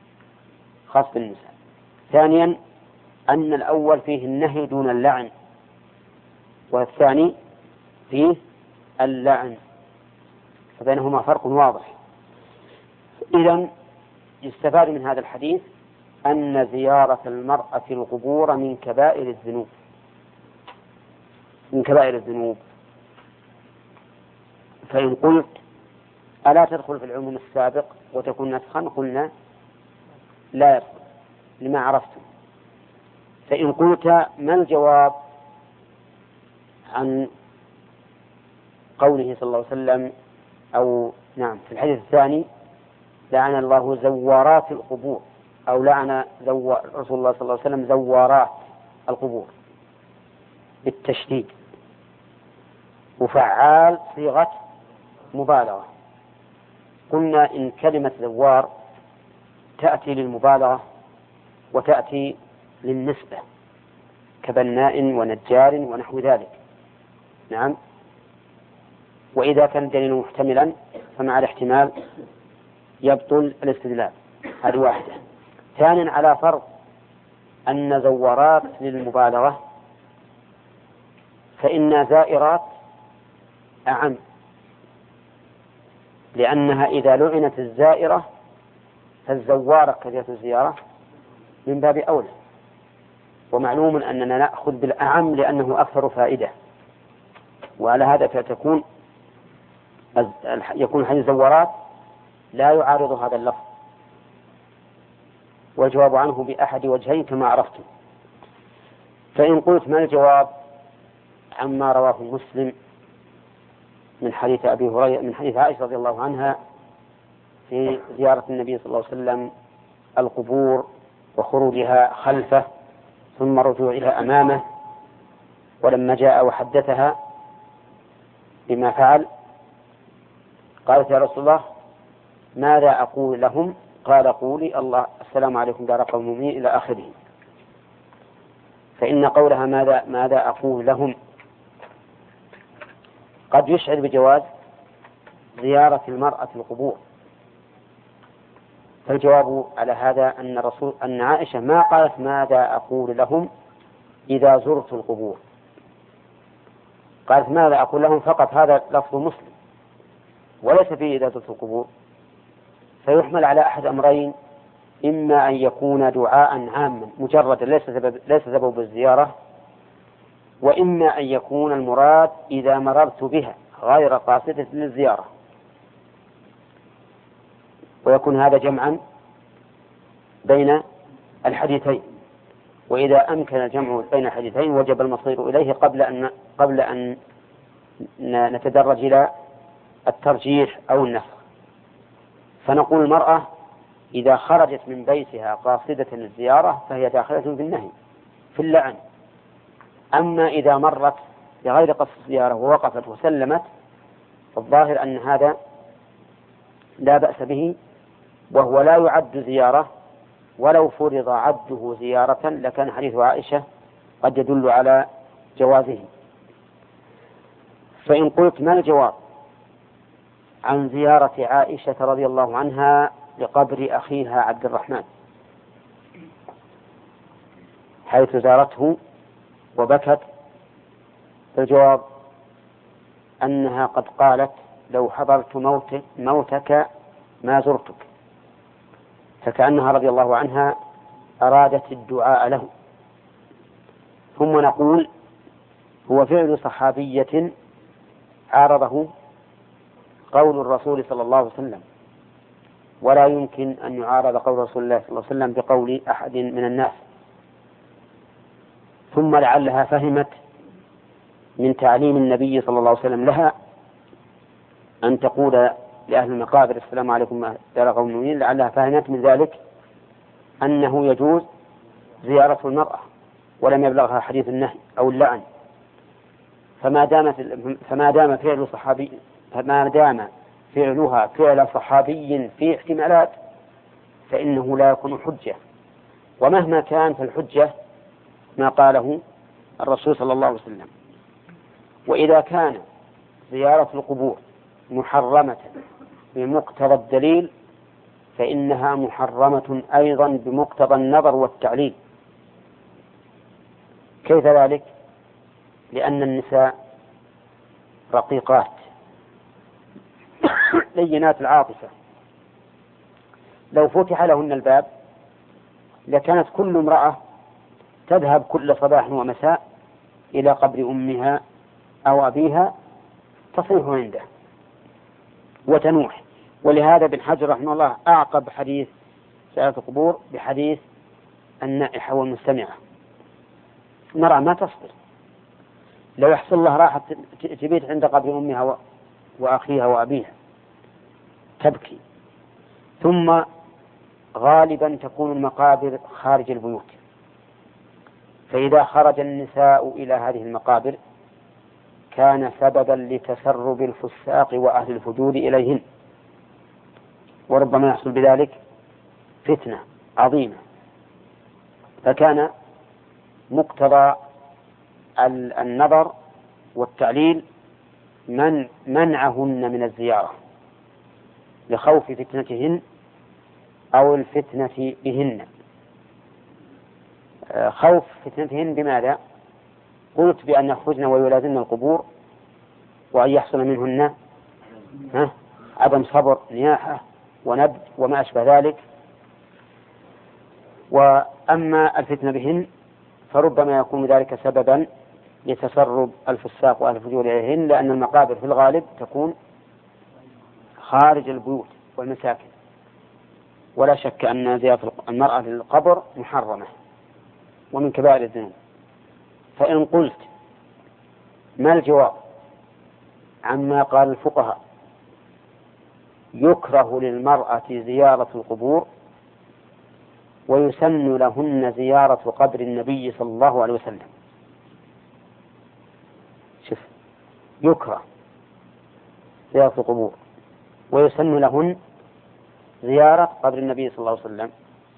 ثانيا أن الأول فيه النهي دون اللعن، والثاني فيه اللعن، فبينهما فرق واضح. إذن يستفاد من هذا الحديث أن زيارة المرأة القبور من كبائر الذنوب. فإن قلت ألا تدخل في العموم السابق وتكون نسخا، قلنا لا يدخل لما عرفتم. فإن قلت ما الجواب عن قوله صلى الله عليه وسلم في الحديث الثاني لعن الله زوارات القبور، أو لعن رسول الله صلى الله عليه وسلم زوارات القبور بالتشديد، وفعال صيغة مبالغة. قلنا إن كلمة زوار تأتي للمبالغة وتأتي للنسبة كبناء ونجار ونحو ذلك. نعم. وإذا كان الدليل محتملا فمع الاحتمال يبطل الاستدلال. هذه واحدة. ثانيا على فرض أن زوارات للمبالغة، فإن زائرات أعم، لأنها إذا لعنت الزائرة فالزوارة كثيرة الزيارة من باب أولى، ومعلوم أننا نأخذ بالأعم لأنه أكثر فائدة. وعلى هذا يكون حديث الزوارات لا يعارض هذا اللفظ، والجواب عنه بأحد وجهين كما عرفتم. فإن قلت ما الجواب عما رواه مسلم من حديث أبي هريرة من حديث عائشة رضي الله عنها في زيارة النبي صلى الله عليه وسلم القبور وخروجها خلفه ثم رجوعها أمامه، ولما جاء وحدثها بما فعل قالت يا رسول الله ماذا أقول لهم؟ قال قولي الله السلام عليكم دار قوم مؤمنين إلى آخره. فإن قولها ماذا أقول لهم قد يشعر بجواز زيارة المرأة القبور. فالجواب على هذا أن عائشة ما قالت ماذا أقول لهم إذا زرت القبور، قالت ماذا أقول لهم فقط. هذا لفظ مسلم وليس فيه إذا زرت القبور، فيحمل على أحد أمرين: إما أن يكون دعاء عاما مجردا ليس سبب الزيارة، وإما أن يكون المراد إذا مررت بها غير قاصدة للزيارة، ويكون هذا جمعا بين الحديثين. وإذا أمكن الجمع بين الحديثين وجب المصير إليه قبل أن نتدرج إلى الترجيح أو النسخ. فنقول المرأة إذا خرجت من بيتها قاصدة للزيارة فهي داخلة في النهي في اللعن. أما إذا مرت بغير قصد الزيارة ووقفت وسلمت فالظاهر أن هذا لا بأس به، وهو لا يعد زيارة، ولو فرض عده زيارة لكان حديث عائشة قد يدل على جوازه. فإن قلت ما الجواب عن زيارة عائشة رضي الله عنها لقبر أخيها عبد الرحمن حيث زارته وبكت؟ فالجواب أنها قد قالت لو حضرت موتك ما زرتك، فكأنها رضي الله عنها أرادت الدعاء له. ثم نقول هو فعل صحابية عارضه قول الرسول صلى الله عليه وسلم، ولا يمكن أن يعارض قول رسول الله صلى الله عليه وسلم بقول أحد من الناس. ثم لعلها فهمت من تعليم النبي صلى الله عليه وسلم لها أن تقول لأهل المقابر السلام عليكم دار قوم مؤمنين، لعلها فهمت من ذلك أنه يجوز زيارة المرأة، ولم يبلغها حديث النهي أو اللعن. فما دام فعلها فعل صحابي في احتمالات فإنه لا يكون حجة، ومهما كان فالحجة ما قاله الرسول صلى الله عليه وسلم. وإذا كان زيارة القبور محرمة بمقتضى الدليل فإنها محرمة أيضا بمقتضى النظر والتعليل. كيف ذلك؟ لأن النساء رقيقات لينات العاطفة، لو فتح لهن الباب لكانت كل امرأة تذهب كل صباح ومساء إلى قبر أمها أو أبيها تصيح عنده وتنوح. ولهذا ابن حجر رحمه الله أعقب حديث زيارة القبور بحديث النائحة والمستمعة. المرأة ما تصبر، لو يحصل الله راحة تبيت عند قبر أمها وأخيها وأبيها تبكي. ثم غالبا تكون المقابر خارج البيوت، فإذا خرج النساء إلى هذه المقابر كان سببا لتسرب الفساق وأهل الفجور إليهن، وربما يحصل بذلك فتنة عظيمة. فكان مقتضى النظر والتعليل منعهن من الزيارة لخوف فتنتهن أو الفتنة بهن. خوف فتنتهن بماذا؟ قلت بأن يخرجن ويلازمن القبور وأن يحصل منهن عدم صبر، نياحة ونبذ وما أشبه ذلك. وأما الفتنة بهن فربما يكون ذلك سببا لتسرب الفساق وأهل الفجور إليهن، لأن المقابر في الغالب تكون خارج البيوت والمساكن. ولا شك أن زيارة المرأة للقبر محرمة ومن كبائر الذنوب. فإن قلت ما الجواب عما قال الفقهاء يكره للمرأة زيارة القبور ويسن لهن زيارة قبر النبي صلى الله عليه وسلم؟ شوف، يكره زيارة القبور ويسن لهن زيارة قبر النبي صلى الله عليه وسلم.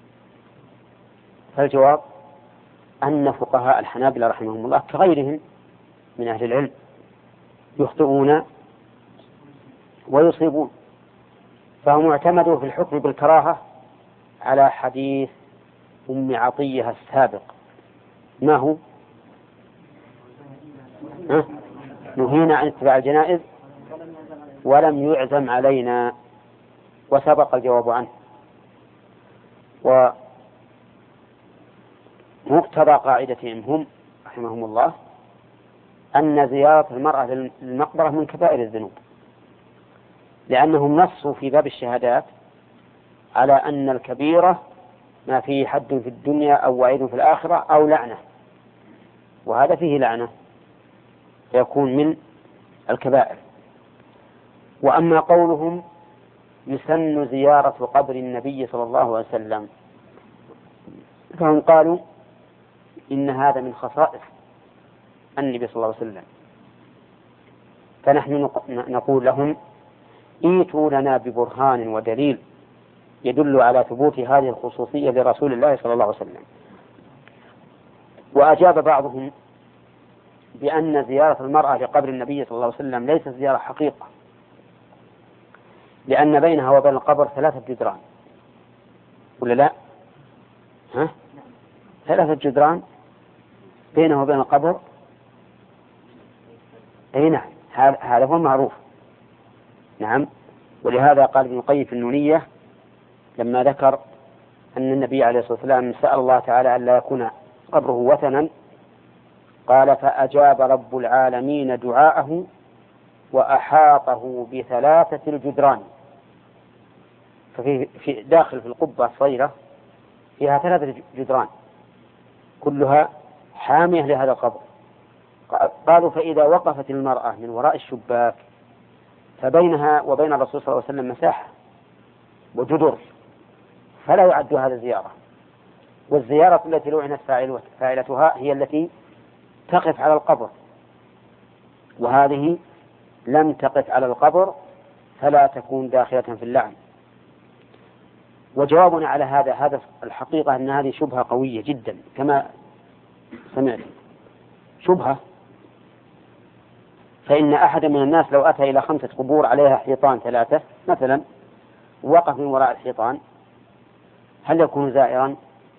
فالجواب أن فقهاء الحنابلة رحمهم الله كغيرهم من أهل العلم يخطئون ويصيبون، فهم اعتمدوا في الحكم بالكراهة على حديث أم عطية السابق. ما هو؟ نهينا عن اتباع الجنائز ولم يعزم علينا، وسبق الجواب عنه. ومقتضى قاعدتهم هم رحمهم الله أن زيارة المرأة للمقبرة من كبائر الذنوب، لأنهم نصوا في باب الشهادات على أن الكبيرة ما فيه حد في الدنيا أو وعيد في الآخرة أو لعنة، وهذا فيه لعنة فيكون من الكبائر. وأما قولهم يسن زيارة قبر النبي صلى الله عليه وسلم فهم قالوا إن هذا من خصائص النبي صلى الله عليه وسلم، فنحن نقول لهم ائتوا لنا ببرهان ودليل يدل على ثبوت هذه الخصوصية لرسول الله صلى الله عليه وسلم. وأجاب بعضهم بأن زيارة المرأة لقبر النبي صلى الله عليه وسلم ليست زيارة حقيقة، لأن بينها وبين القبر 3 جدران، ولا لا؟ 3 جدران بينه وبين القبر. أي نعم، هذا هو المعروف. نعم. ولهذا قال ابن القيم في النونية لما ذكر أن النبي عليه الصلاة والسلام سأل الله تعالى أن لا يكون قبره وثنا، قال فأجاب رب العالمين دعاءه وأحاطه ب3 الجدران. في داخل في القبة الصغيرة فيها 3 جدران كلها حامية لهذا القبر. قالوا فإذا وقفت المرأة من وراء الشباك فبينها وبين الرسول صلى الله عليه وسلم مساحة وجدر، فلا يعد هذا زيارة. والزيارة التي لعنت فاعلتها هي التي تقف على القبر، وهذه لم تقف على القبر فلا تكون داخلة في اللعن. وجوابنا على هذا الحقيقة أن هذه شبهة قوية جدا كما سمعت، شبهة. فإن أحد من الناس لو أتى إلى 5 قبور عليها حيطان 3 مثلا وقف من وراء الحيطان هل يكون زائرا؟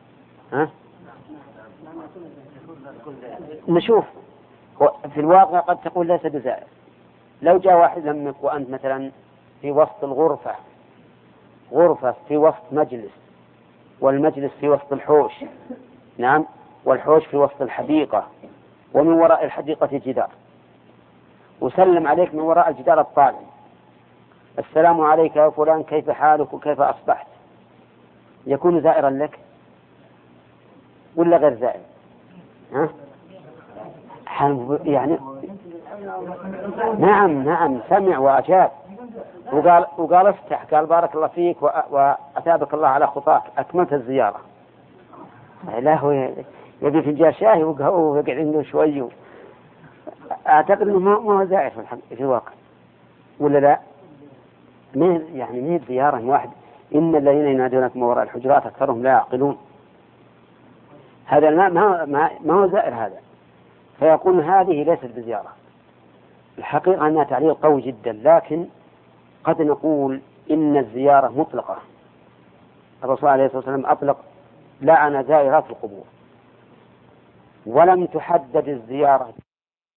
نشوف في الواقع قد تقول ليس بزائر. لو جاء واحد منك وأنت مثلا في وسط الغرفة، غرفة في وسط مجلس، والمجلس في وسط الحوش، نعم، والحوش في وسط الحديقة، ومن وراء الحديقة جدار، وسلم عليك من وراء الجدار الطالع: السلام عليك يا فلان، كيف حالك وكيف أصبحت؟ يكون زائرا لك ولا غير زائر؟ يعني نعم سمع وأجاب وقال افتح، قال بارك الله فيك وأثابك الله على خطاك، أكملت الزيارة. لا هو يبي فنجان شاي ويقعد عنده شوي. أعتقد أنه ما هو زائر في الواقع، ولا لا؟ مين زيارة واحد. إن الذين ينادونكم وراء الحجرات أكثرهم لا يعقلون. هذا ما هو زائر هذا. فيقول هذه ليست بزيارة. الحقيقة أنها تعليل قوي جدا، لكن قد نقول إن الزيارة مطلقة. الرسول عليه الصلاة والسلام أطلق لعن زائرات القبور، ولم تحدد الزيارة